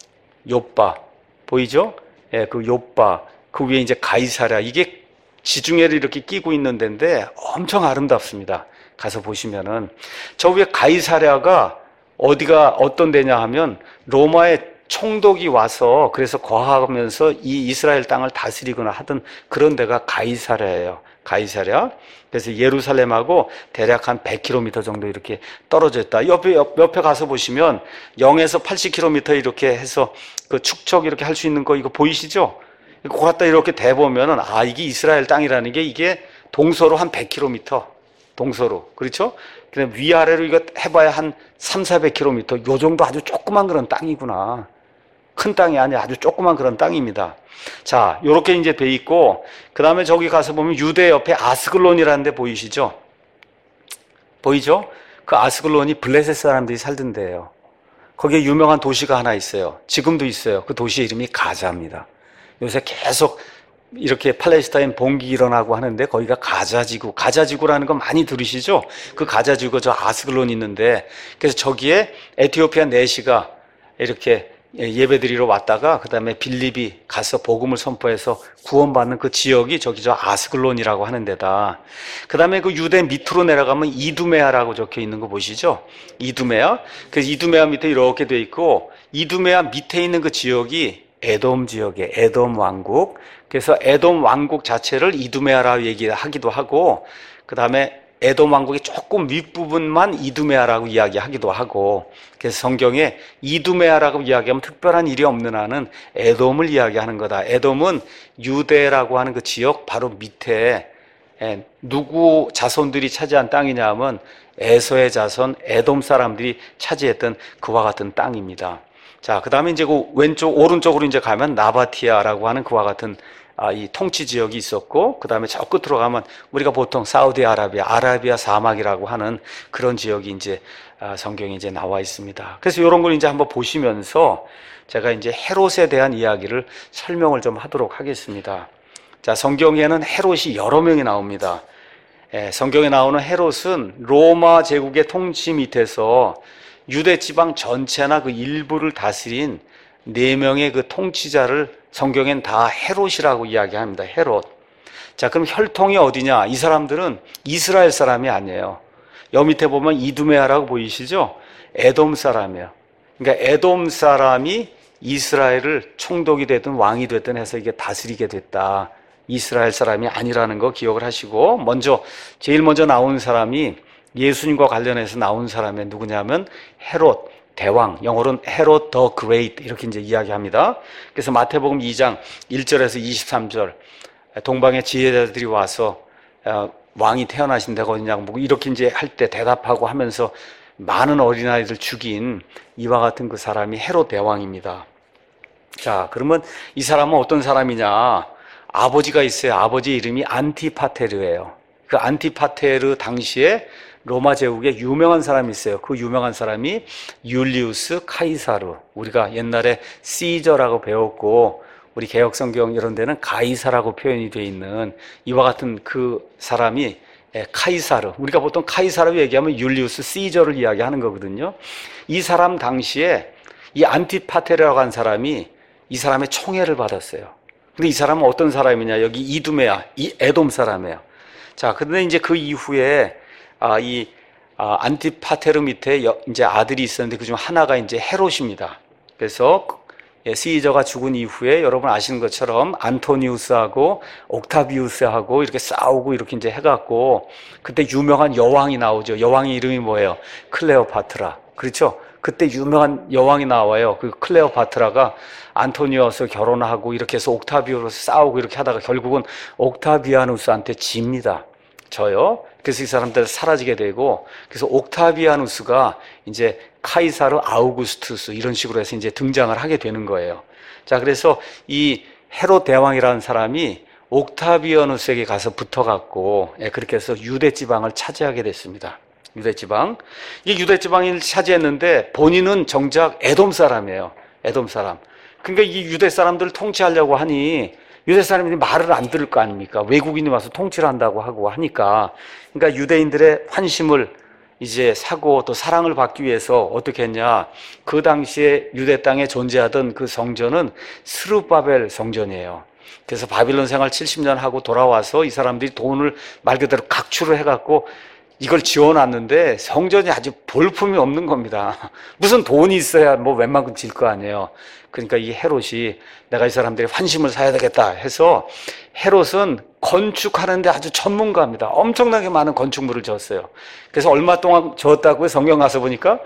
요빠. 보이죠? 예, 그 요빠. 그 위에 이제 가이사랴, 이게 지중해를 이렇게 끼고 있는 데인데 엄청 아름답습니다. 가서 보시면은 저 위에 가이사랴가 어디가 어떤 데냐 하면 로마의 총독이 와서 그래서 거하면서 이 이스라엘 땅을 다스리거나 하던 그런 데가 가이사랴예요. 가이사랴. 그래서 예루살렘하고 대략 한 백 킬로미터 정도 이렇게 떨어져 있다. 옆에 옆, 옆에 가서 보시면 영에서 팔십 킬로미터 이렇게 해서 그 축척 이렇게 할 수 있는 거 이거 보이시죠? 그 갖다 이렇게 대보면은, 아, 이게 이스라엘 땅이라는 게 이게 동서로 한 백 킬로미터. 동서로. 그렇죠? 그냥 위아래로 이거 해봐야 한 삼사백 킬로미터. 요 정도 아주 조그만 그런 땅이구나. 큰 땅이 아니라 아주 조그만 그런 땅입니다. 자, 요렇게 이제 돼 있고, 그 다음에 저기 가서 보면 유대 옆에 아스글론이라는 데 보이시죠? 보이죠? 그 아스글론이 블레셋 사람들이 살던 데예요. 거기에 유명한 도시가 하나 있어요. 지금도 있어요. 그 도시 이름이 가자입니다. 요새 계속 이렇게 팔레스타인 봉기 일어나고 하는데 거기가 가자지구, 가자지구라는 거 많이 들으시죠? 그 가자지구가 저 아스글론이 있는데, 그래서 저기에 에티오피아 내시가 이렇게 예배드리러 왔다가 그 다음에 빌립이 가서 복음을 선포해서 구원받는 그 지역이 저기 저 아스글론이라고 하는 데다. 그 다음에 그 유대 밑으로 내려가면 이두메아라고 적혀 있는 거 보시죠? 이두메아. 그래서 이두메아 밑에 이렇게 돼 있고, 이두메아 밑에 있는 그 지역이 에돔 지역에 에돔 왕국. 그래서 에돔 왕국 자체를 이두메아라고 얘기하기도 하고, 그 다음에 에돔 왕국의 조금 윗부분만 이두메아라고 이야기하기도 하고, 그래서 성경에 이두메아라고 이야기하면 특별한 일이 없는 한은 에돔을 이야기하는 거다. 에돔은 유대라고 하는 그 지역 바로 밑에 누구 자손들이 차지한 땅이냐 하면 에서의 자손 에돔 사람들이 차지했던 그와 같은 땅입니다. 자, 그 다음에 이제 그 왼쪽, 오른쪽으로 이제 가면 나바티아라고 하는 그와 같은 아, 이 통치 지역이 있었고, 그 다음에 저 끝으로 가면 우리가 보통 사우디아라비아, 아라비아 사막이라고 하는 그런 지역이 이제 아, 성경에 이제 나와 있습니다. 그래서 이런 걸 이제 한번 보시면서 제가 이제 헤롯에 대한 이야기를 설명을 좀 하도록 하겠습니다. 자, 성경에는 헤롯이 여러 명이 나옵니다. 예, 성경에 나오는 헤롯은 로마 제국의 통치 밑에서 유대 지방 전체나 그 일부를 다스린 네 명의 그 통치자를 성경엔 다 헤롯이라고 이야기합니다. 헤롯. 자, 그럼 혈통이 어디냐? 이 사람들은 이스라엘 사람이 아니에요. 여 밑에 보면 이두메아라고 보이시죠? 에돔 사람이에요. 그러니까 에돔 사람이 이스라엘을 총독이 되든 왕이 되든 해서 이게 다스리게 됐다. 이스라엘 사람이 아니라는 거 기억을 하시고, 먼저 제일 먼저 나온 사람이 예수님과 관련해서 나온 사람이 누구냐면 헤롯 대왕, 영어로는 헤롯 더 그레이트 이렇게 이제 이야기합니다. 그래서 마태복음 이 장 일 절에서 이십삼 절, 동방의 지혜자들이 와서 왕이 태어나신 데가 어디냐고 뭐 이렇게 이제 할 때 대답하고 하면서 많은 어린아이들 죽인 이와 같은 그 사람이 헤롯 대왕입니다. 자, 그러면 이 사람은 어떤 사람이냐? 아버지가 있어요. 아버지 이름이 안티파테르예요. 그 안티파테르 당시에 로마 제국에 유명한 사람이 있어요. 그 유명한 사람이 율리우스 카이사르. 우리가 옛날에 시저라고 배웠고 우리 개혁성경 이런 데는 가이사라고 표현이 되어 있는 이와 같은 그 사람이 카이사르. 우리가 보통 카이사르 얘기하면 율리우스 시저를 이야기하는 거거든요. 이 사람 당시에 이 안티파테르라고 한 사람이 이 사람의 총애를 받았어요. 근데 이 사람은 어떤 사람이냐? 여기 이두메아, 이 에돔 사람이에요. 자, 근데 이제 그 이후에 아, 이 아, 안티파테르 밑에 여, 이제 아들이 있었는데 그중 하나가 이제 헤롯입니다. 그래서 예, 시저가 죽은 이후에 여러분 아시는 것처럼 안토니우스하고 옥타비우스하고 이렇게 싸우고 이렇게 이제 해갖고 그때 유명한 여왕이 나오죠. 여왕의 이름이 뭐예요? 클레오파트라. 그렇죠? 그때 유명한 여왕이 나와요. 그 클레오파트라가 안토니우스 결혼하고 이렇게 해서 옥타비우스 싸우고 이렇게 하다가 결국은 옥타비아누스한테 집니다. 져요. 그래서 이 사람들 사라지게 되고, 그래서 옥타비아누스가 이제 카이사르 아우구스투스 이런 식으로 해서 이제 등장을 하게 되는 거예요. 자, 그래서 이 헤롯 대왕이라는 사람이 옥타비아누스에게 가서 붙어갖고, 예, 그렇게 해서 유대 지방을 차지하게 됐습니다. 유대 지방. 이 유대 지방을 차지했는데 본인은 정작 에돔 사람이에요. 에돔 사람. 그러니까 이 유대 사람들을 통치하려고 하니 유대 사람들이 말을 안 들을 거 아닙니까? 외국인이 와서 통치를 한다고 하고 하니까. 그러니까 유대인들의 환심을 이제 사고 또 사랑을 받기 위해서 어떻게 했냐. 그 당시에 유대 땅에 존재하던 그 성전은 스룹바벨 성전이에요. 그래서 바빌론 생활 칠십 년 하고 돌아와서 이 사람들이 돈을 말 그대로 각출을 해갖고 이걸 지어놨는데 성전이 아주 볼품이 없는 겁니다. 무슨 돈이 있어야 뭐 웬만큼 질 거 아니에요. 그러니까 이 헤롯이 내가 이 사람들의 환심을 사야 되겠다 해서 헤롯은 건축하는데 아주 전문가입니다. 엄청나게 많은 건축물을 지었어요. 그래서 얼마 동안 지었다고요? 성경 가서 보니까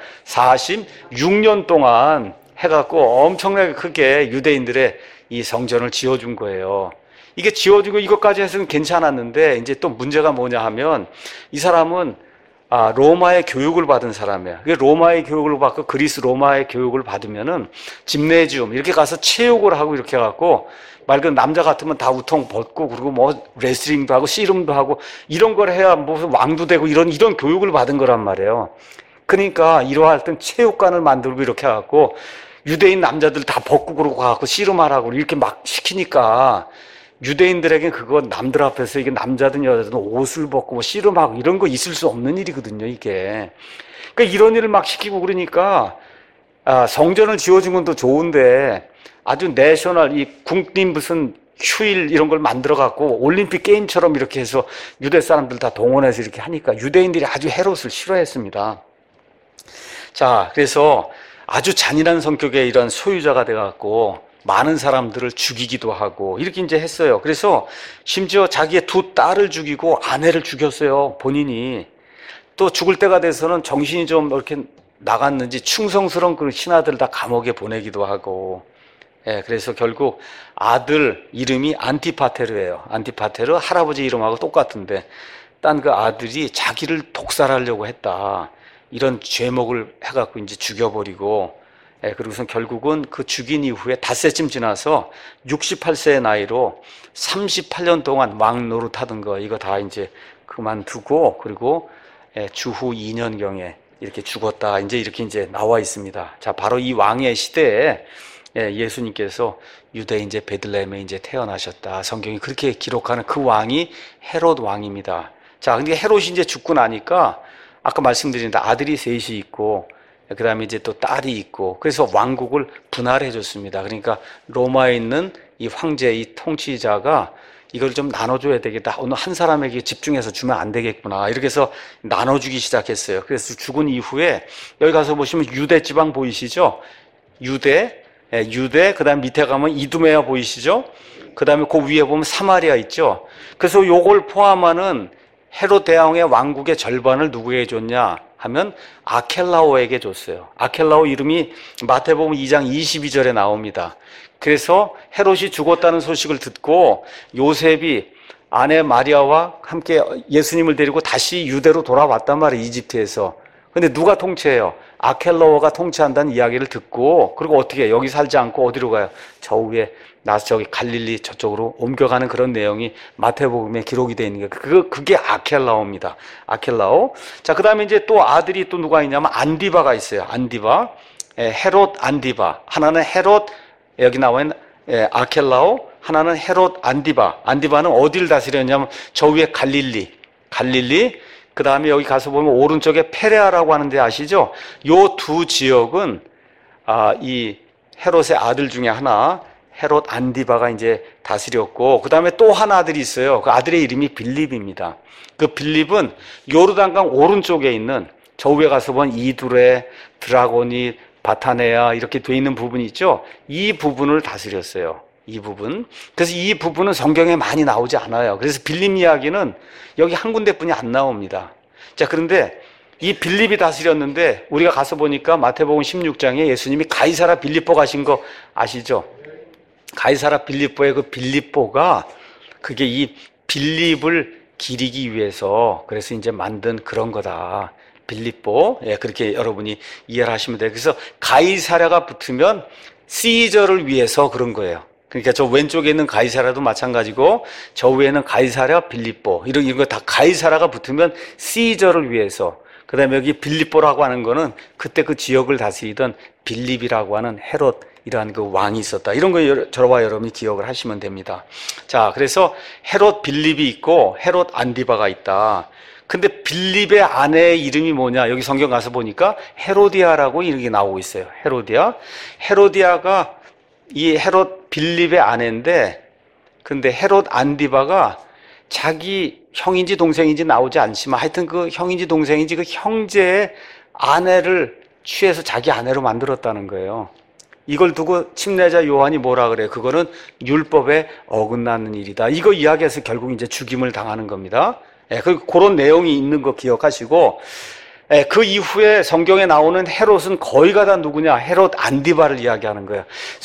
사십육 년 동안 해갖고 엄청나게 크게 유대인들의 이 성전을 지어준 거예요. 이게 지어주고 이것까지 해서는 괜찮았는데 이제 또 문제가 뭐냐 하면 이 사람은 아, 로마의 교육을 받은 사람이야. 로마의 교육을 받고 그리스 로마의 교육을 받으면은 짐네지움 이렇게 가서 체육을 하고 이렇게 해갖고 말 그대로 남자 같으면 다 우통 벗고 그리고 뭐 레슬링도 하고 씨름도 하고 이런 걸 해야 무슨 왕도 되고 이런 이런 교육을 받은 거란 말이에요. 그러니까 이러할 땐 체육관을 만들고 이렇게 해갖고 유대인 남자들 다 벗고 그러고 가갖고 씨름하라고 이렇게 막 시키니까 유대인들에게 그거 남들 앞에서 이게 남자든 여자든 옷을 벗고 뭐 씨름하고 이런 거 있을 수 없는 일이거든요, 이게. 그러니까 이런 일을 막 시키고 그러니까, 아, 성전을 지어준 건 또 좋은데 아주 내셔널, 이 국립 무슨 휴일 이런 걸 만들어 갖고 올림픽 게임처럼 이렇게 해서 유대 사람들 다 동원해서 이렇게 하니까 유대인들이 아주 헤롯을 싫어했습니다. 자, 그래서 아주 잔인한 성격의 이런 소유자가 돼갖고 많은 사람들을 죽이기도 하고 이렇게 이제 했어요. 그래서 심지어 자기의 두 딸을 죽이고 아내를 죽였어요. 본인이. 또 죽을 때가 돼서는 정신이 좀 이렇게 나갔는지 충성스러운 그 신하들 다 감옥에 보내기도 하고. 예, 그래서 결국 아들 이름이 안티파테르예요. 안티파테르 할아버지 이름하고 똑같은데 딴 그 아들이 자기를 독살하려고 했다. 이런 죄목을 해갖고 이제 죽여버리고. 예, 그리고선 결국은 그 죽인 이후에 닷새쯤 지나서 육십팔 세의 나이로 삼십팔 년 동안 왕 노릇하던 거 이거 다 이제 그만두고 그리고 예, 주후 이 년경에 이렇게 죽었다. 이제 이렇게 이제 나와 있습니다. 자, 바로 이 왕의 시대에 예, 예수님께서 유대 이제 베들레헴에 이제 태어나셨다. 성경이 그렇게 기록하는 그 왕이 헤롯 왕입니다. 자, 근데 헤롯이 이제 죽고 나니까 아까 말씀드린 아들이 셋이 있고 그 다음에 이제 또 딸이 있고 그래서 왕국을 분할해 줬습니다. 그러니까 로마에 있는 이 황제, 이 통치자가 이걸 좀 나눠줘야 되겠다. 어느 한 사람에게 집중해서 주면 안 되겠구나. 이렇게 해서 나눠주기 시작했어요. 그래서 죽은 이후에 여기 가서 보시면 유대 지방 보이시죠? 유대, 유대, 그 다음 밑에 가면 이두메아 보이시죠? 그 다음에 그 위에 보면 사마리아 있죠? 그래서 요걸 포함하는 헤롯 대왕의 왕국의 절반을 누구에게 줬냐 하면 아켈라오에게 줬어요. 아켈라오 이름이 마태복음 이 장 이십이 절에 나옵니다. 그래서 헤롯이 죽었다는 소식을 듣고 요셉이 아내 마리아와 함께 예수님을 데리고 다시 유대로 돌아왔단 말이에요. 이집트에서. 근데 누가 통치해요? 아켈라오가 통치한다는 이야기를 듣고 그리고 어떻게 해요? 여기 살지 않고 어디로 가요? 저 위에 나 저기 갈릴리 저쪽으로 옮겨가는 그런 내용이 마태복음에 기록이 되어 있는 게 그, 그게 아켈라오입니다. 아켈라오. 자, 그 다음에 이제 또 아들이 또 누가 있냐면 안디바가 있어요. 안디바. 에, 헤롯 안디바. 하나는 헤롯, 여기 나와 있는 에, 아켈라오. 하나는 헤롯 안디바. 안디바는 어디를 다스렸냐면 저 위에 갈릴리. 갈릴리. 그 다음에 여기 가서 보면 오른쪽에 페레아라고 하는데 아시죠? 요 두 지역은, 아, 이 헤롯의 아들 중에 하나, 헤롯 안디바가 이제 다스렸고, 그 다음에 또 하나 아들이 있어요. 그 아들의 이름이 빌립입니다. 그 빌립은 요르단강 오른쪽에 있는 저 위에 가서 보면 이두레, 드라고니, 바타네아 이렇게 돼 있는 부분이 있죠. 이 부분을 다스렸어요. 이 부분. 그래서 이 부분은 성경에 많이 나오지 않아요. 그래서 빌립 이야기는 여기 한 군데뿐이 안 나옵니다. 자, 그런데 이 빌립이 다스렸는데 우리가 가서 보니까 마태복음 십육 장에 예수님이 가이사라 빌립보 가신 거 아시죠? 가이사라 빌립보의 그 빌립보가 그게 이 빌립을 기리기 위해서 그래서 이제 만든 그런 거다. 빌립보. 예, 그렇게 여러분이 이해를 하시면 돼요. 그래서 가이사라가 붙으면 시저를 위해서 그런 거예요. 그러니까 저 왼쪽에 있는 가이사라도 마찬가지고 저 위에는 가이사라 빌립보 이런 이런 거 다 가이사라가 붙으면 시저를 위해서. 그다음에 여기 빌립보라고 하는 거는 그때 그 지역을 다스리던 빌립이라고 하는 헤롯이라는 그 왕이 있었다. 이런 거 저와 여러분이 기억을 하시면 됩니다. 자, 그래서 헤롯 빌립이 있고 헤롯 안디바가 있다. 근데 빌립의 아내의 이름이 뭐냐? 여기 성경 가서 보니까 헤로디아라고 이렇게 나오고 있어요. 헤로디아. 헤로디아가 이 헤롯 빌립의 아내인데, 근데 헤롯 안디바가 자기 형인지 동생인지 나오지 않지만 하여튼 그 형인지 동생인지 그 형제의 아내를 취해서 자기 아내로 만들었다는 거예요. 이걸 두고 침례자 요한이 뭐라 그래요? 그거는 율법에 어긋나는 일이다. 이거 이야기해서 결국 이제 죽임을 당하는 겁니다. 예, 그, 그런 내용이 있는 거 기억하시고, 예, 그 이후에 성경에 나오는 헤롯은 거의가 다 누구냐? 헤롯 안디바를 이야기하는 거예요.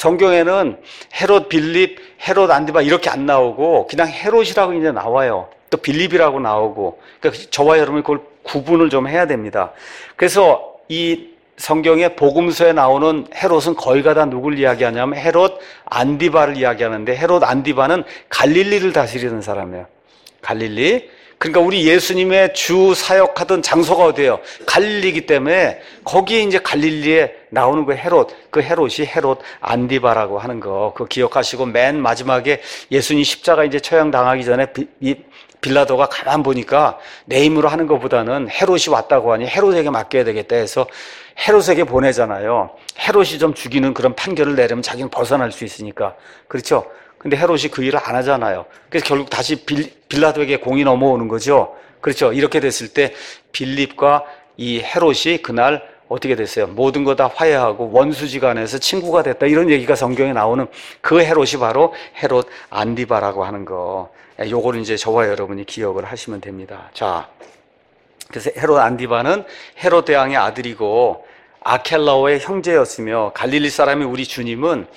성경에는 헤롯 빌립, 헤롯 안디바 이렇게 안 나오고 그냥 헤롯이라고 이제 나와요. 또 빌립이라고 나오고. 그러니까 저와 여러분이 그걸 구분을 좀 해야 됩니다. 그래서 이 성경의 복음서에 나오는 헤롯은 거의가 다 누굴 이야기하냐면 헤롯 안디바를 이야기하는데 헤롯 안디바는 갈릴리를 다스리는 사람이에요. 갈릴리. 그러니까 우리 예수님의 주 사역하던 장소가 어디예요? 갈릴리이기 때문에 거기에 이제 갈릴리에 나오는 그 헤롯, 그 헤롯이 헤롯 안디바라고 하는 거, 그거 기억하시고 맨 마지막에 예수님 십자가 이제 처형당하기 전에 비, 이 빌라도가 가만 보니까 내 힘으로 하는 것보다는 헤롯이 왔다고 하니 헤롯에게 맡겨야 되겠다 해서 헤롯에게 보내잖아요. 헤롯이 좀 죽이는 그런 판결을 내려면 자기는 벗어날 수 있으니까. 그렇죠? 근데 헤롯이 그 일을 안 하잖아요. 그래서 결국 다시 빌, 빌라도에게 공이 넘어오는 거죠. 그렇죠? 이렇게 됐을 때 빌립과 이 헤롯이 그날 어떻게 됐어요? 모든 거 다 화해하고 원수지간에서 친구가 됐다. 이런 얘기가 성경에 나오는 그 헤롯이 바로 헤롯 안디바라고 하는 거. 요거를 이제 저와 여러분이 기억을 하시면 됩니다. 자, 그래서 헤롯 안디바는 헤롯 대왕의 아들이고 아켈라오의 형제였으며 갈릴리 사람이 우리 주님은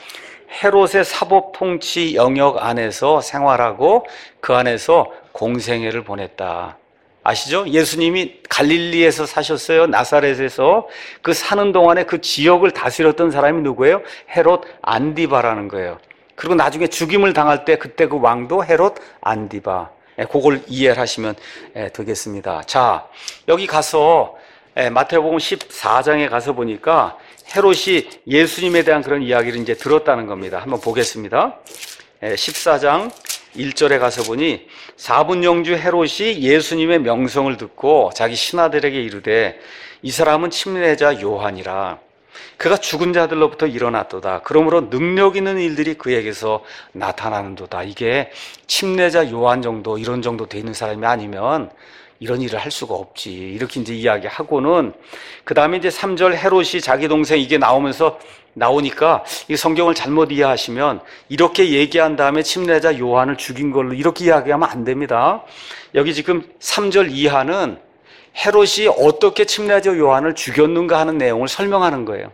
헤롯의 사법 통치 영역 안에서 생활하고 그 안에서 공생애를 보냈다. 아시죠? 예수님이 갈릴리에서 사셨어요. 나사렛에서. 그 사는 동안에 그 지역을 다스렸던 사람이 누구예요? 헤롯 안디바라는 거예요. 그리고 나중에 죽임을 당할 때 그때 그 왕도 헤롯 안디바. 예, 그걸 이해를 하시면 예, 되겠습니다. 자, 여기 가서 예, 마태복음 십사 장에 가서 보니까 헤롯이 예수님에 대한 그런 이야기를 이제 들었다는 겁니다. 한번 보겠습니다. 예, 십사 장 일 절에 가서 보니 사분영주 헤롯이 예수님의 명성을 듣고 자기 신하들에게 이르되 이 사람은 침례자 요한이라. 그가 죽은 자들로부터 일어났도다. 그러므로 능력 있는 일들이 그에게서 나타나는도다. 이게 침례자 요한 정도, 이런 정도 돼 있는 사람이 아니면 이런 일을 할 수가 없지. 이렇게 이제 이야기하고는, 그 다음에 이제 삼 절 헤롯이 자기 동생 이게 나오면서 나오니까 이 성경을 잘못 이해하시면 이렇게 얘기한 다음에 침례자 요한을 죽인 걸로 이렇게 이야기하면 안 됩니다. 여기 지금 삼 절 이하는 헤롯이 어떻게 침례자 요한을 죽였는가 하는 내용을 설명하는 거예요.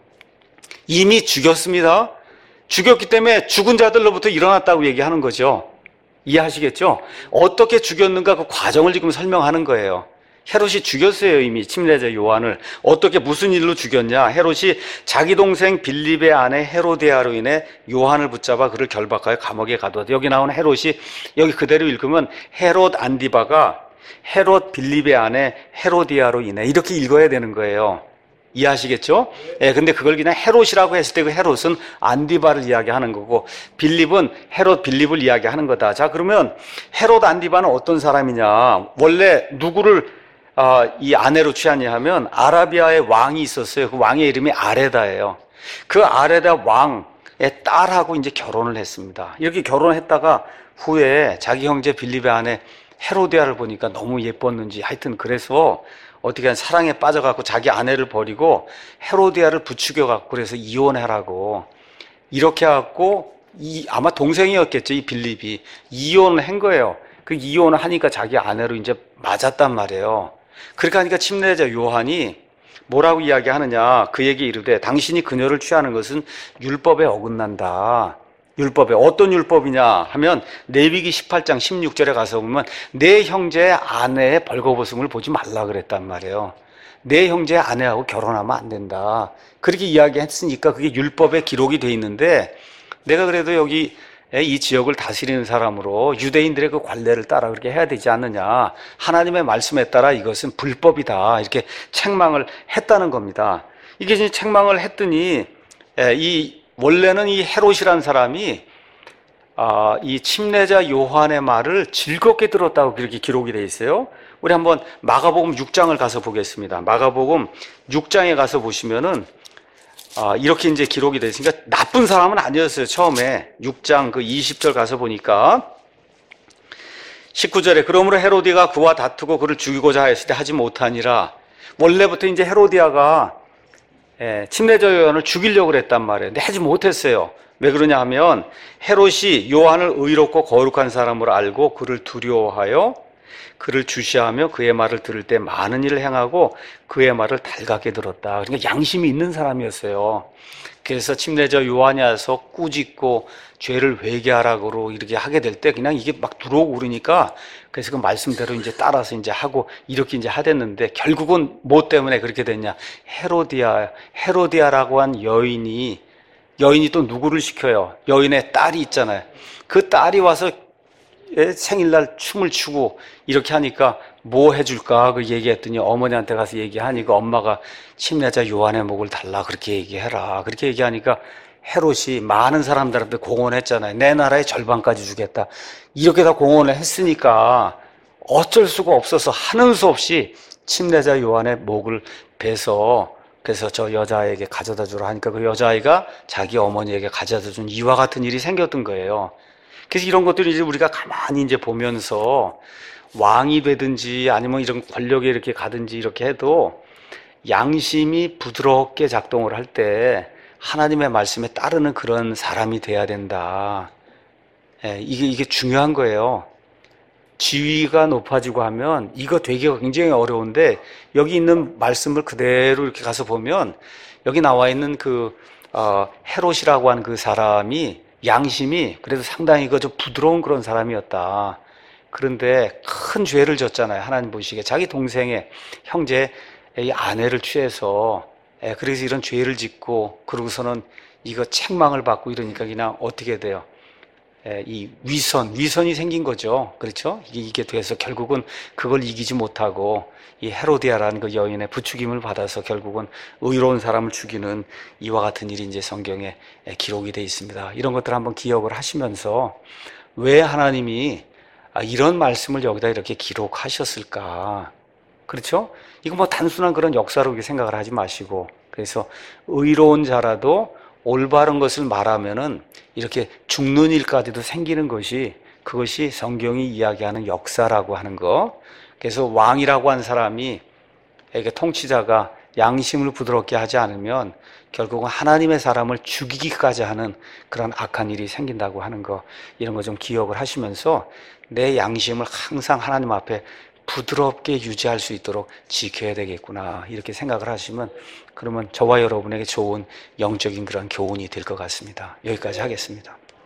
이미 죽였습니다. 죽였기 때문에 죽은 자들로부터 일어났다고 얘기하는 거죠. 이해하시겠죠? 어떻게 죽였는가 그 과정을 지금 설명하는 거예요. 헤롯이 죽였어요. 이미 침례자 요한을. 어떻게 무슨 일로 죽였냐? 헤롯이 자기 동생 빌립의 아내 헤로디아로 인해 요한을 붙잡아 그를 결박하여 감옥에 가두었다. 여기 나온 헤롯이, 여기 그대로 읽으면 헤롯 안디바가 헤롯 빌립의 아내 헤로디아로 인해, 이렇게 읽어야 되는 거예요. 이해하시겠죠? 예, 근데 그걸 그냥 헤롯이라고 했을 때 그 헤롯은 안디바를 이야기하는 거고 빌립은 헤롯 빌립을 이야기하는 거다. 자, 그러면 헤롯 안디바는 어떤 사람이냐? 원래 누구를 어, 이 아내로 취하냐 하면 아라비아의 왕이 있었어요. 그 왕의 이름이 아레다예요. 그 아레다 왕의 딸하고 이제 결혼을 했습니다. 이렇게 결혼을 했다가 후에 자기 형제 빌립의 아내 헤로디아를 보니까 너무 예뻤는지 하여튼 그래서 어떻게 한 사랑에 빠져갖고 자기 아내를 버리고 헤로디아를 부추겨갖고 그래서 이혼하라고 이렇게 해갖고 이 아마 동생이었겠죠. 이 빌립이 이혼을 한 거예요. 그 이혼을 하니까 자기 아내로 이제 맞았단 말이에요. 그렇게 하니까 침례자 요한이 뭐라고 이야기하느냐? 그에게 이르되 당신이 그녀를 취하는 것은 율법에 어긋난다. 율법에 어떤 율법이냐 하면 레위기 십팔 장 십육 절에 가서 보면 내 형제의 아내의 벌거벗음을 보지 말라 그랬단 말이에요. 내 형제의 아내하고 결혼하면 안 된다. 그렇게 이야기했으니까 그게 율법에 기록이 돼 있는데, 내가 그래도 여기 이 지역을 다스리는 사람으로 유대인들의 그 관례를 따라 그렇게 해야 되지 않느냐, 하나님의 말씀에 따라 이것은 불법이다, 이렇게 책망을 했다는 겁니다. 이게 이제 책망을 했더니 이 원래는 이 헤롯이라는 사람이 아, 이 침례자 요한의 말을 즐겁게 들었다고 그렇게 기록이 되어 있어요. 우리 한번 마가복음 육 장을 가서 보겠습니다. 마가복음 육 장에 가서 보시면은 아, 이렇게 이제 기록이 되어 있으니까 나쁜 사람은 아니었어요. 처음에 육 장 그 이십 절 가서 보니까 십구 절에 그러므로 헤로디가 그와 다투고 그를 죽이고자 하였을 때 하지 못하니라. 원래부터 이제 헤로디아가 예, 침례자 요한을 죽이려고 그랬단 말이에요. 근데 하지 못했어요. 왜 그러냐 하면 헤롯이 요한을 의롭고 거룩한 사람으로 알고 그를 두려워하여 그를 주시하며 그의 말을 들을 때 많은 일을 행하고 그의 말을 달갑게 들었다. 그러니까 양심이 있는 사람이었어요. 그래서 침례자 요한이 와서 꾸짖고 죄를 회개하라고 이렇게 하게 될 때 그냥 이게 막 들어오고 그러니까 그래서 그 말씀대로 이제 따라서 이제 하고 이렇게 이제 하댔는데 결국은 뭐 때문에 그렇게 됐냐? 헤로디아, 헤로디아라고 한 여인이 여인이 또 누구를 시켜요? 여인의 딸이 있잖아요. 그 딸이 와서 생일날 춤을 추고 이렇게 하니까 뭐 해줄까? 그 얘기했더니 어머니한테 가서 얘기하니까 엄마가 침례자 요한의 목을 달라 그렇게 얘기해라. 그렇게 얘기하니까 헤롯이 많은 사람들한테 공언했잖아요. 내 나라의 절반까지 주겠다. 이렇게 다 공언을 했으니까 어쩔 수가 없어서 하는 수 없이 침례자 요한의 목을 베서 그래서 저 여자에게 가져다 주라 하니까 그 여자아이가 자기 어머니에게 가져다 준 이와 같은 일이 생겼던 거예요. 그래서 이런 것들을 이제 우리가 가만히 이제 보면서 왕이 되든지 아니면 이런 권력에 이렇게 가든지 이렇게 해도 양심이 부드럽게 작동을 할 때 하나님의 말씀에 따르는 그런 사람이 돼야 된다. 예, 이게, 이게 중요한 거예요. 지위가 높아지고 하면 이거 되게 굉장히 어려운데 여기 있는 말씀을 그대로 이렇게 가서 보면 여기 나와 있는 그 어, 헤롯이라고 하는 그 사람이 양심이 그래도 상당히 그 좀 부드러운 그런 사람이었다. 그런데 큰 죄를 졌잖아요. 하나님 보시기에 자기 동생의 형제의 아내를 취해서 예, 그래서 이런 죄를 짓고 그러고서는 이거 책망을 받고 이러니까 그냥 어떻게 돼요? 예, 이 위선, 위선이 생긴 거죠. 그렇죠? 이게, 이게 돼서 결국은 그걸 이기지 못하고 이 헤로디아라는 그 여인의 부추김을 받아서 결국은 의로운 사람을 죽이는 이와 같은 일이 이제 성경에 기록이 되어 있습니다. 이런 것들 한번 기억을 하시면서 왜 하나님이 이런 말씀을 여기다 이렇게 기록하셨을까? 그렇죠? 이거 뭐 단순한 그런 역사로 생각을 하지 마시고, 그래서 의로운 자라도 올바른 것을 말하면은 이렇게 죽는 일까지도 생기는 것이, 그것이 성경이 이야기하는 역사라고 하는 거. 그래서 왕이라고 한 사람이, 이게 통치자가 양심을 부드럽게 하지 않으면 결국은 하나님의 사람을 죽이기까지 하는 그런 악한 일이 생긴다고 하는 거, 이런 거 좀 기억을 하시면서 내 양심을 항상 하나님 앞에 부드럽게 유지할 수 있도록 지켜야 되겠구나, 이렇게 생각을 하시면, 그러면 저와 여러분에게 좋은 영적인 그런 교훈이 될 것 같습니다. 여기까지 하겠습니다.